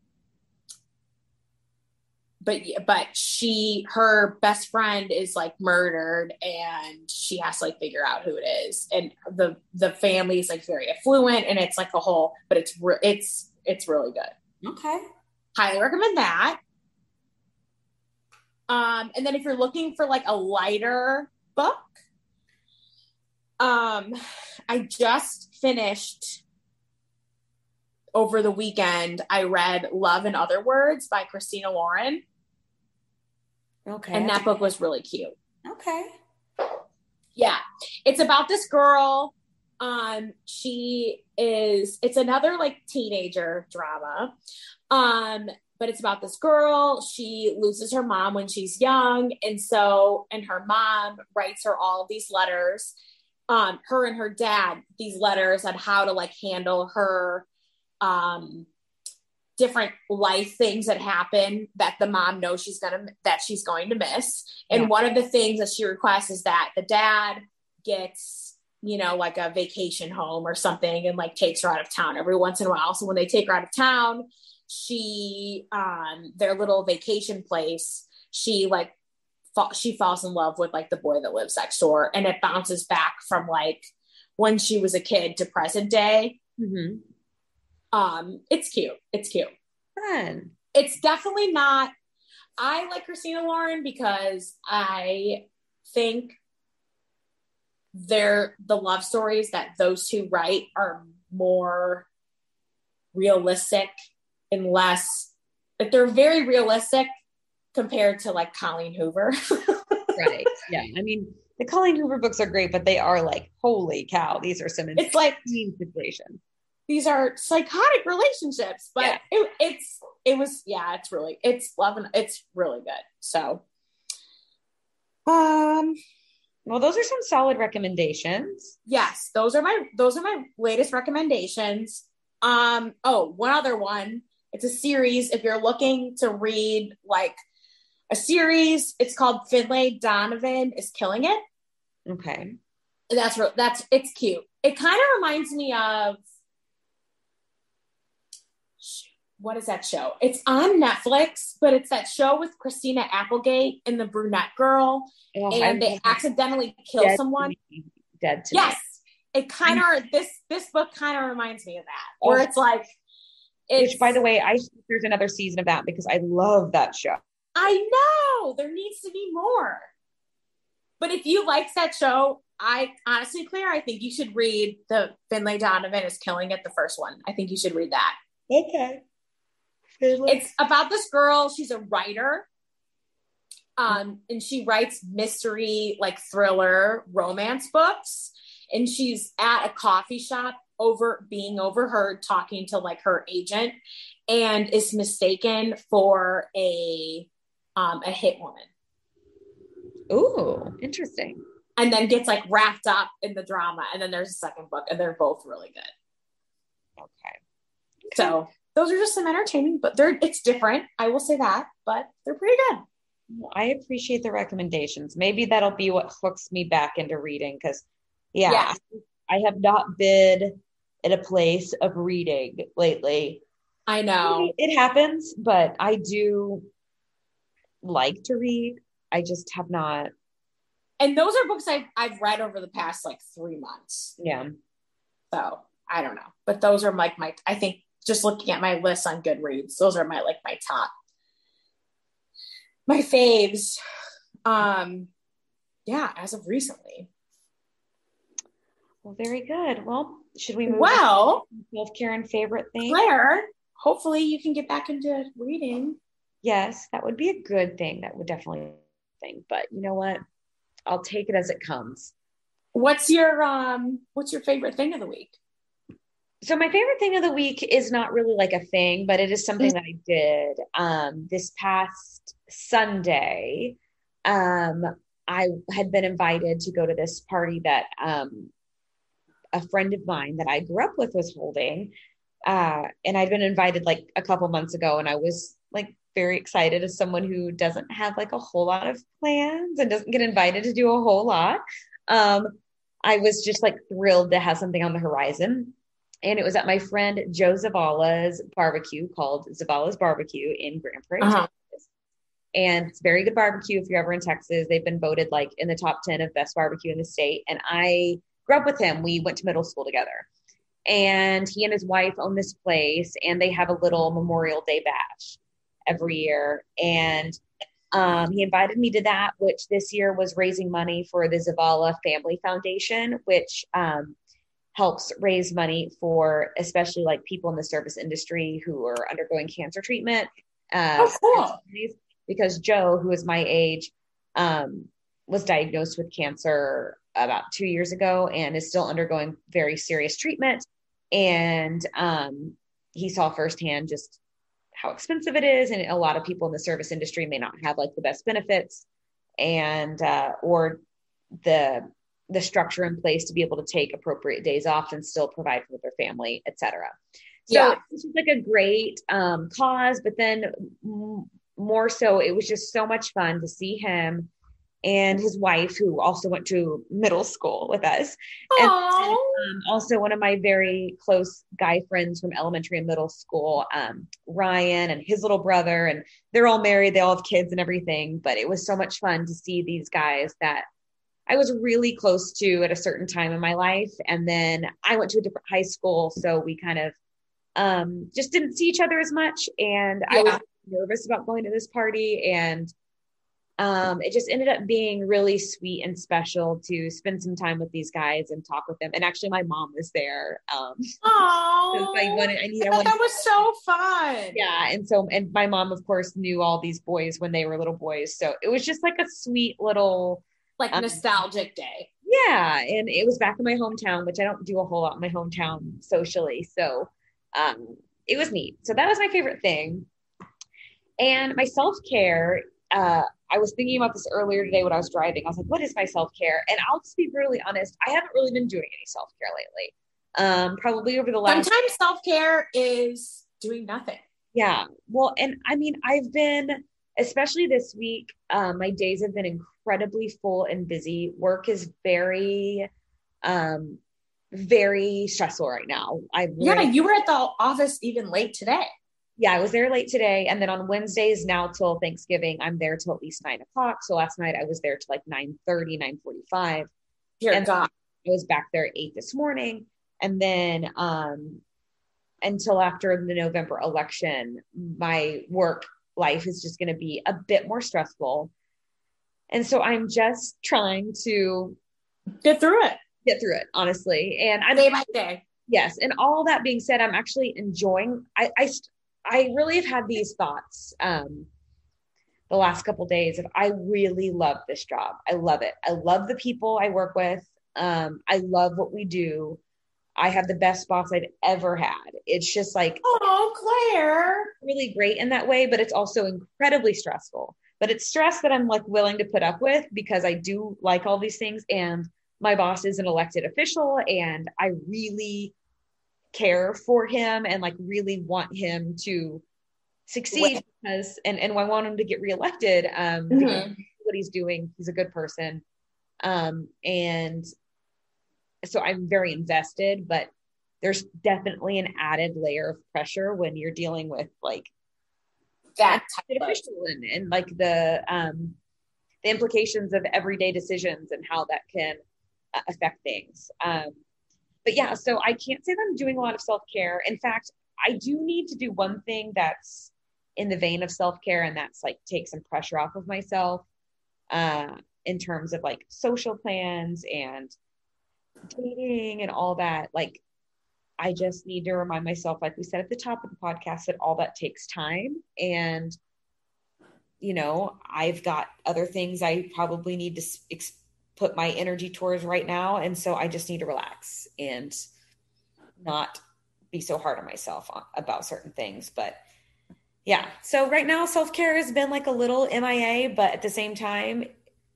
[SPEAKER 2] but, but she, her best friend is like murdered and she has to like figure out who it is. And the, the family is like very affluent and it's like a whole, but it's, re- it's, it's really good.
[SPEAKER 1] Okay.
[SPEAKER 2] Highly recommend that. Um, and then if you're looking for like a lighter book, um, I just finished over the weekend. I read Love in Other Words by Christina Lauren.
[SPEAKER 1] Okay.
[SPEAKER 2] And that book was really cute.
[SPEAKER 1] Okay.
[SPEAKER 2] Yeah. It's about this girl. Um, she is, it's another like teenager drama. Um, but it's about this girl. She loses her mom when she's young. And so, and her mom writes her all of these letters um, her and her dad these letters on how to like handle her um, different life things that happen that the mom knows she's gonna that she's going to miss. And yeah. one of the things that she requests is that the dad gets, you know, like a vacation home or something and like takes her out of town every once in a while. So when they take her out of town, she um their little vacation place, she like fa- she falls in love with like the boy that lives next door, and it bounces back from like when she was a kid to present day.
[SPEAKER 1] Mm-hmm.
[SPEAKER 2] Um, it's cute. It's cute.
[SPEAKER 1] Fun.
[SPEAKER 2] It's definitely not. I like Christina Lauren because I think they're the love stories that those two write are more realistic and less. Like they're very realistic compared to like Colleen Hoover.
[SPEAKER 1] Right. Yeah. I mean, the Colleen Hoover books are great, but they are like, holy cow, these are some
[SPEAKER 2] it's like
[SPEAKER 1] situations.
[SPEAKER 2] These are psychotic relationships, but yeah. it, it's, it was, yeah, it's really, it's loving, it's really good. So, um,
[SPEAKER 1] well, those are some solid recommendations.
[SPEAKER 2] Yes. Those are my, those are my latest recommendations. Um, oh, one other one, it's a series. If you're looking to read like a series, it's called Finlay Donovan is Killing It.
[SPEAKER 1] Okay.
[SPEAKER 2] That's, that's, it's cute. It kind of reminds me of, what is that show? It's on Netflix, but it's that show with Christina Applegate and the brunette girl, oh, and they accidentally kill
[SPEAKER 1] dead
[SPEAKER 2] someone.
[SPEAKER 1] To me. Dead to
[SPEAKER 2] yes,
[SPEAKER 1] me.
[SPEAKER 2] It kind of this this book kind of reminds me of that, where oh. it's like, it's,
[SPEAKER 1] which by the way, I think there's another season of that because I love that show.
[SPEAKER 2] I know there needs to be more, but if you like that show, I honestly, Claire, I think you should read the Finlay Donovan is Killing It, the first one. I think you should read that.
[SPEAKER 1] Okay.
[SPEAKER 2] It's about this girl. She's a writer. Um, and she writes mystery, like thriller romance books. And she's at a coffee shop over being overheard talking to like her agent and is mistaken for a, um, a hit woman.
[SPEAKER 1] Ooh, interesting.
[SPEAKER 2] And then gets like wrapped up in the drama. And then there's a second book and they're both really good.
[SPEAKER 1] Okay. okay.
[SPEAKER 2] So those are just some entertaining, but they're, it's different. I will say that, but they're pretty good.
[SPEAKER 1] Well, I appreciate the recommendations. Maybe that'll be what hooks me back into reading. Cause yeah, yeah. I have not been in a place of reading lately.
[SPEAKER 2] I know
[SPEAKER 1] it happens, but I do like to read. I just have not.
[SPEAKER 2] And those are books I've, I've read over the past like three months.
[SPEAKER 1] Yeah.
[SPEAKER 2] So I don't know, but those are like my, I think, just looking at my list on Goodreads, those are my, like my top, my faves. Um, yeah, as of recently.
[SPEAKER 1] Well, very good. Well, should we move
[SPEAKER 2] well,
[SPEAKER 1] on to Karen favorite thing?
[SPEAKER 2] Claire, hopefully you can get back into reading.
[SPEAKER 1] Yes, that would be a good thing. That would definitely be a thing, but you know what? I'll take it as it comes.
[SPEAKER 2] What's your, um, what's your favorite thing of the week?
[SPEAKER 1] So my favorite thing of the week is not really like a thing, but it is something that I did um, this past Sunday. Um, I had been invited to go to this party that um, a friend of mine that I grew up with was holding. Uh, and I'd been invited like a couple months ago, and I was like very excited as someone who doesn't have like a whole lot of plans and doesn't get invited to do a whole lot. Um, I was just like thrilled to have something on the horizon. And it was at my friend Joe Zavala's barbecue called Zavala's Barbecue in Grand Prairie, uh-huh. Texas. And it's very good barbecue if you're ever in Texas. They've been voted like in the top ten of best barbecue in the state. And I grew up with him. We went to middle school together. And he and his wife own this place, and they have a little Memorial Day bash every year. And um, he invited me to that, which this year was raising money for the Zavala Family Foundation, which um, helps raise money for especially like people in the service industry who are undergoing cancer treatment. Uh,
[SPEAKER 2] oh, cool.
[SPEAKER 1] Because Joe, who is my age, um, was diagnosed with cancer about two years ago and is still undergoing very serious treatment. And um, he saw firsthand just how expensive it is. And a lot of people in the service industry may not have like the best benefits and, uh, or the the structure in place to be able to take appropriate days off and still provide for their family, et cetera. So
[SPEAKER 2] Yeah.
[SPEAKER 1] this was like a great um, cause, but then m- more so, it was just so much fun to see him and his wife, who also went to middle school with us. And then, um, also one of my very close guy friends from elementary and middle school, um, Ryan and his little brother, and they're all married. They all have kids and everything, but it was so much fun to see these guys that I was really close to at a certain time in my life. And then I went to a different high school. So we kind of um, just didn't see each other as much. And
[SPEAKER 2] Yeah.
[SPEAKER 1] I was nervous about going to this party, and um, it just ended up being really sweet and special to spend some time with these guys and talk with them. And actually my mom was there. Um,
[SPEAKER 2] Oh,
[SPEAKER 1] I wanted, I, need, I,
[SPEAKER 2] I thought
[SPEAKER 1] wanted,
[SPEAKER 2] that was so fun.
[SPEAKER 1] yeah. And so, and my mom, of course, knew all these boys when they were little boys. So it was just like a sweet little,
[SPEAKER 2] Like
[SPEAKER 1] um,
[SPEAKER 2] nostalgic day.
[SPEAKER 1] yeah. And it was back in my hometown, which I don't do a whole lot in my hometown socially. So um, it was neat. So that was my favorite thing. And my self-care, uh, I was thinking about this earlier today when I was driving. I was like, what is my self-care? And I'll just be really honest, I haven't really been doing any self-care lately. Um, probably over the last.
[SPEAKER 2] Sometimes self-care is doing nothing.
[SPEAKER 1] Yeah. Well, and I mean, I've been, especially this week, um, my days have been incredibly full and busy. Work is very, um, very stressful right now. I
[SPEAKER 2] Yeah,
[SPEAKER 1] really,
[SPEAKER 2] you were at the office even late today.
[SPEAKER 1] yeah, I was there late today. And then on Wednesdays now till Thanksgiving, I'm there till at least nine o'clock. So last night I was there till like nine thirty, nine forty-five.
[SPEAKER 2] Dear
[SPEAKER 1] and
[SPEAKER 2] God.
[SPEAKER 1] I was back there at eight this morning. And then, um, until after the November election, my work life is just going to be a bit more stressful. And so I'm just trying to
[SPEAKER 2] Get through it.
[SPEAKER 1] get through it, honestly. And I'm,
[SPEAKER 2] Day by day.
[SPEAKER 1] yes. And all that being said, I'm actually enjoying, I, I, I really have had these thoughts, um, the last couple of days of, I really love this job. I love it. I love the people I work with. Um, I love what we do. I have the best boss I've ever had. It's just like,
[SPEAKER 2] oh, Claire,
[SPEAKER 1] really great in that way, but it's also incredibly stressful. But it's stress that I'm like willing to put up with because I do like all these things. And my boss is an elected official, and I really care for him and like really want him to succeed because, and, and I want him to get reelected. Um,
[SPEAKER 2] mm-hmm.
[SPEAKER 1] because what he's doing, he's a good person. Um, and so I'm very invested, but there's definitely an added layer of pressure when you're dealing with like
[SPEAKER 2] that
[SPEAKER 1] official and, and like the um the implications of everyday decisions and how that can uh, affect things. Um, but yeah, so I can't say that I'm doing a lot of self-care. In fact, I do need to do one thing that's in the vein of self-care, and that's like take some pressure off of myself uh, in terms of like social plans and dating and all that. Like, I just need to remind myself, like we said at the top of the podcast, that all that takes time. And, you know, I've got other things I probably need to ex- put my energy towards right now. And so I just need to relax and not be so hard on myself about certain things. But yeah, so right now self-care has been like a little M I A, but at the same time,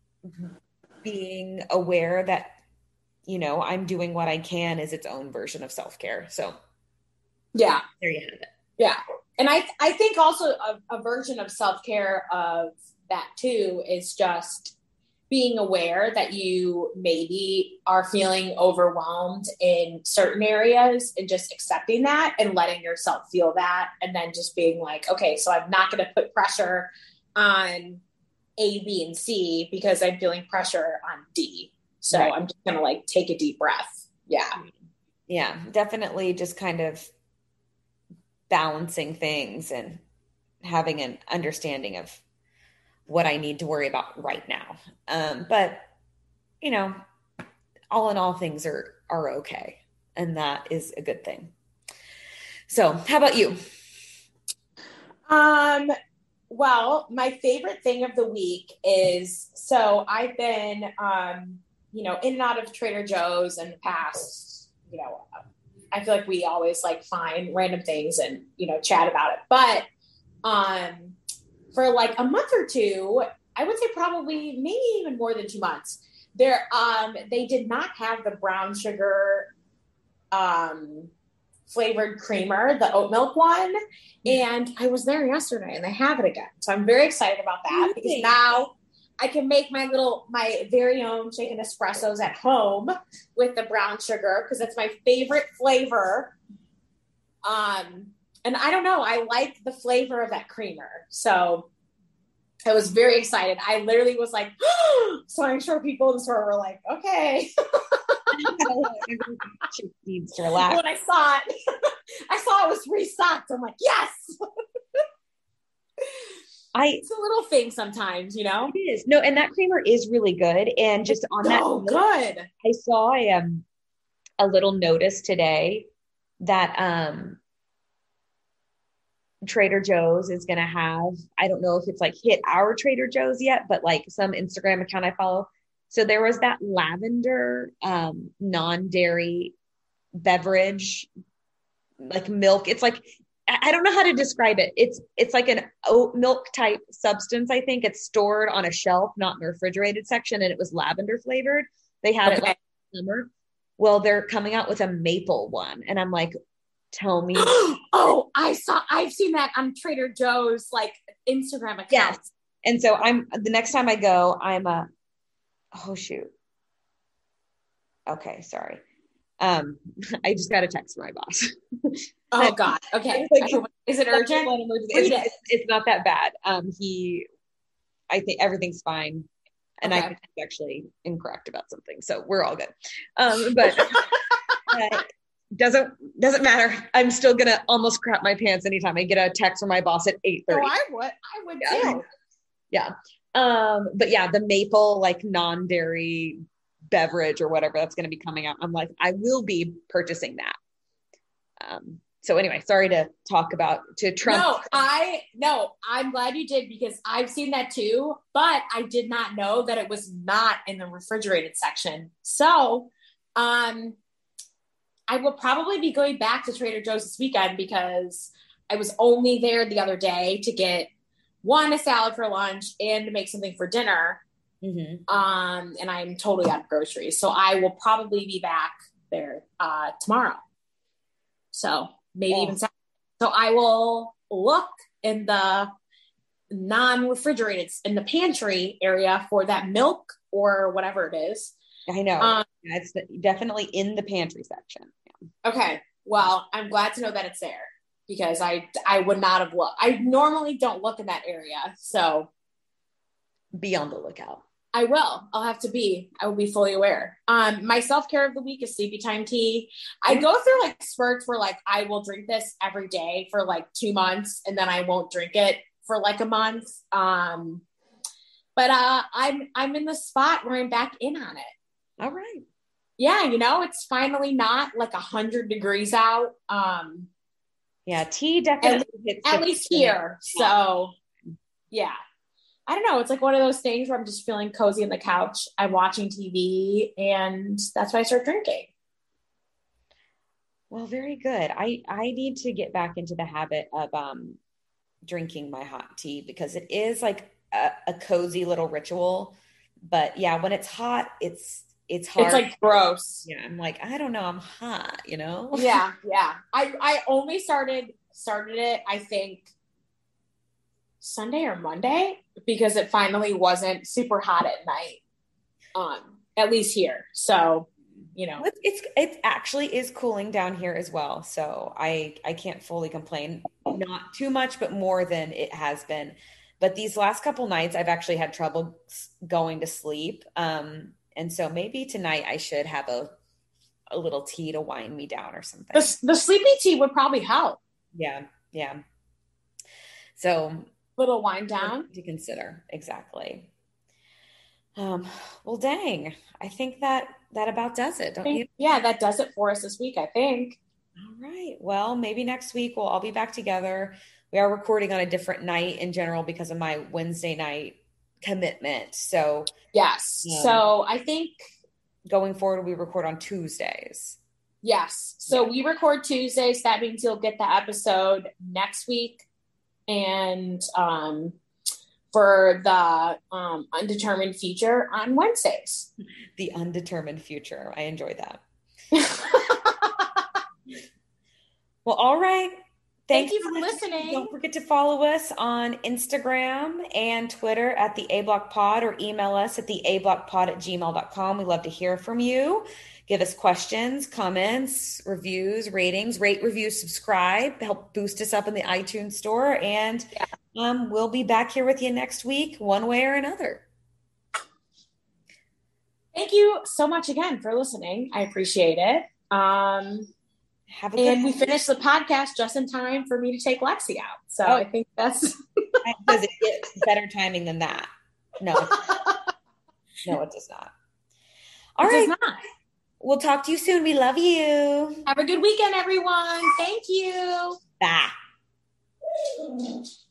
[SPEAKER 1] being aware that, you know, I'm doing what I can is its own version of self-care. So
[SPEAKER 2] yeah,
[SPEAKER 1] there you have it.
[SPEAKER 2] Yeah. And I, I think also a, a version of self-care of that too is just being aware that you maybe are feeling overwhelmed in certain areas and just accepting that and letting yourself feel that. And then just being like, okay, so I'm not going to put pressure on A, B, and C because I'm feeling pressure on D. So right. I'm just going to like take a deep breath. Yeah.
[SPEAKER 1] Yeah, definitely just kind of balancing things and having an understanding of what I need to worry about right now. Um, but, you know, all in all, things are, are okay. And that is a good thing. So how about you?
[SPEAKER 2] Um, well, my favorite thing of the week is, so I've been, um, you know, in and out of Trader Joe's in the past, you know, I feel like we always like find random things and, you know, chat about it. But, um, for like a month or two, I would say probably maybe even more than two months, There, um, they did not have the brown sugar um, flavored creamer, the oat milk one. And I was there yesterday and they have it again. So I'm very excited about that because now I can make my little, my very own shaken espressos at home with the brown sugar because that's my favorite flavor. Um, and I don't know, I like the flavor of that creamer. So I was very excited. I literally was like, so I'm sure people in the store were like, okay.
[SPEAKER 1] She needs to relax.
[SPEAKER 2] When I saw it, I saw it was restocked. I'm like, yes.
[SPEAKER 1] I,
[SPEAKER 2] it's a little thing sometimes, you know?
[SPEAKER 1] It is. No, and that creamer is really good. And just on that,
[SPEAKER 2] oh, good.
[SPEAKER 1] I saw a, um, a little notice today that um, Trader Joe's is going to have, I don't know if it's like hit our Trader Joe's yet, but like some Instagram account I follow. So there was that lavender um, non-dairy beverage, like milk. It's like, I don't know how to describe it. It's it's like an oat milk type substance. I think it's stored on a shelf, not in the refrigerated section, and it was lavender flavored. They had okay. it last summer. Well, they're coming out with a maple one, and I'm like, tell me.
[SPEAKER 2] Oh, I saw. I've seen that on Trader Joe's like Instagram account.
[SPEAKER 1] Yes, and so I'm the next time I go, I'm a. Oh shoot. Okay, sorry. Um, I just got a text from my boss.
[SPEAKER 2] Oh God. Okay. Like, is it urgent?
[SPEAKER 1] It's, it's, it's not that bad. Um, he, I think everything's fine. And okay. I think he's actually incorrect about something. So we're all good. Um, but uh, doesn't, doesn't matter. I'm still going to almost crap my pants anytime I get a text from my boss at eight thirty.
[SPEAKER 2] Oh, I would, I would
[SPEAKER 1] yeah.
[SPEAKER 2] too.
[SPEAKER 1] Yeah. Um, but yeah, the maple, like non-dairy beverage or whatever that's going to be coming out. I'm like, I will be purchasing that. Um, so anyway, sorry to talk about to Trump.
[SPEAKER 2] No, I, no, I'm glad you did because I've seen that too, but I did not know that it was not in the refrigerated section. So, um, I will probably be going back to Trader Joe's this weekend because I was only there the other day to get one, a salad for lunch and to make something for dinner. Mm-hmm. Um, and I'm totally out of groceries. So I will probably be back there, uh, tomorrow. So maybe oh. even Saturday. So I will look in the non-refrigerated, in the pantry area for that milk or whatever it is.
[SPEAKER 1] I know. Um, yeah, it's definitely in the pantry section.
[SPEAKER 2] Yeah. Okay. Well, I'm glad to know that it's there because I, I would not have looked. I normally don't look in that area. So
[SPEAKER 1] be on the lookout.
[SPEAKER 2] I will. I'll have to be. I will be fully aware. Um, my self-care of the week is sleepy time tea. I go through like spurts where like I will drink this every day for like two months and then I won't drink it for like a month. Um, but uh, I'm I'm in the spot where I'm back in on it.
[SPEAKER 1] All right.
[SPEAKER 2] Yeah, you know, it's finally not like a hundred degrees out. Um,
[SPEAKER 1] yeah, tea definitely
[SPEAKER 2] at, hits at least here. So yeah. I don't know. It's like one of those things where I'm just feeling cozy on the couch. I'm watching T V and that's why I start drinking.
[SPEAKER 1] Well, very good. I, I need to get back into the habit of um, drinking my hot tea because it is like a, a cozy little ritual. But yeah, when it's hot, it's, it's hard.
[SPEAKER 2] It's like gross.
[SPEAKER 1] Yeah. I'm like, I don't know. I'm hot, you know?
[SPEAKER 2] Yeah. Yeah. I, I only started, started it, I think, Sunday or Monday because it finally wasn't super hot at night, um, at least here. So, you know,
[SPEAKER 1] it's, it's it actually is cooling down here as well. So I I can't fully complain, not too much, but more than it has been. But these last couple nights, I've actually had trouble going to sleep, um, and so maybe tonight I should have a a little tea to wind me down or something.
[SPEAKER 2] The, the sleepy tea would probably help.
[SPEAKER 1] Yeah, yeah. So.
[SPEAKER 2] Little wind down
[SPEAKER 1] to consider. Exactly. Um, well, dang, I think that that about does it. Don't
[SPEAKER 2] think,
[SPEAKER 1] you?
[SPEAKER 2] Yeah, that does it for us this week, I think.
[SPEAKER 1] All right. Well, maybe next week we'll all be back together. We are recording on a different night in general because of my Wednesday night commitment. So
[SPEAKER 2] yes. Um, so I think
[SPEAKER 1] going forward, we record on Tuesdays.
[SPEAKER 2] Yes. So yeah. We record Tuesdays. That means you'll get the episode next week. And um, for the um, undetermined future on Wednesdays.
[SPEAKER 1] The undetermined future. I enjoy that. Well, all right.
[SPEAKER 2] Thank you for listening.
[SPEAKER 1] Don't forget to follow us on Instagram and Twitter at the A Block Pod, or email us at the a block pod at gmail dot com. We love to hear from you. Give us questions, comments, reviews, ratings, rate, review, subscribe, help boost us up in the iTunes store. And yeah. um, we'll be back here with you next week, one way or another.
[SPEAKER 2] Thank you so much again for listening. I appreciate it. Um,
[SPEAKER 1] Have a good
[SPEAKER 2] and we finished the podcast just in time for me to take Lexi out. So oh. I think that's...
[SPEAKER 1] Does it get better timing than that? No. No, it does not. All
[SPEAKER 2] it
[SPEAKER 1] right.
[SPEAKER 2] Does not.
[SPEAKER 1] We'll talk to you soon. We love you.
[SPEAKER 2] Have a good weekend, everyone. Thank you.
[SPEAKER 1] Bye.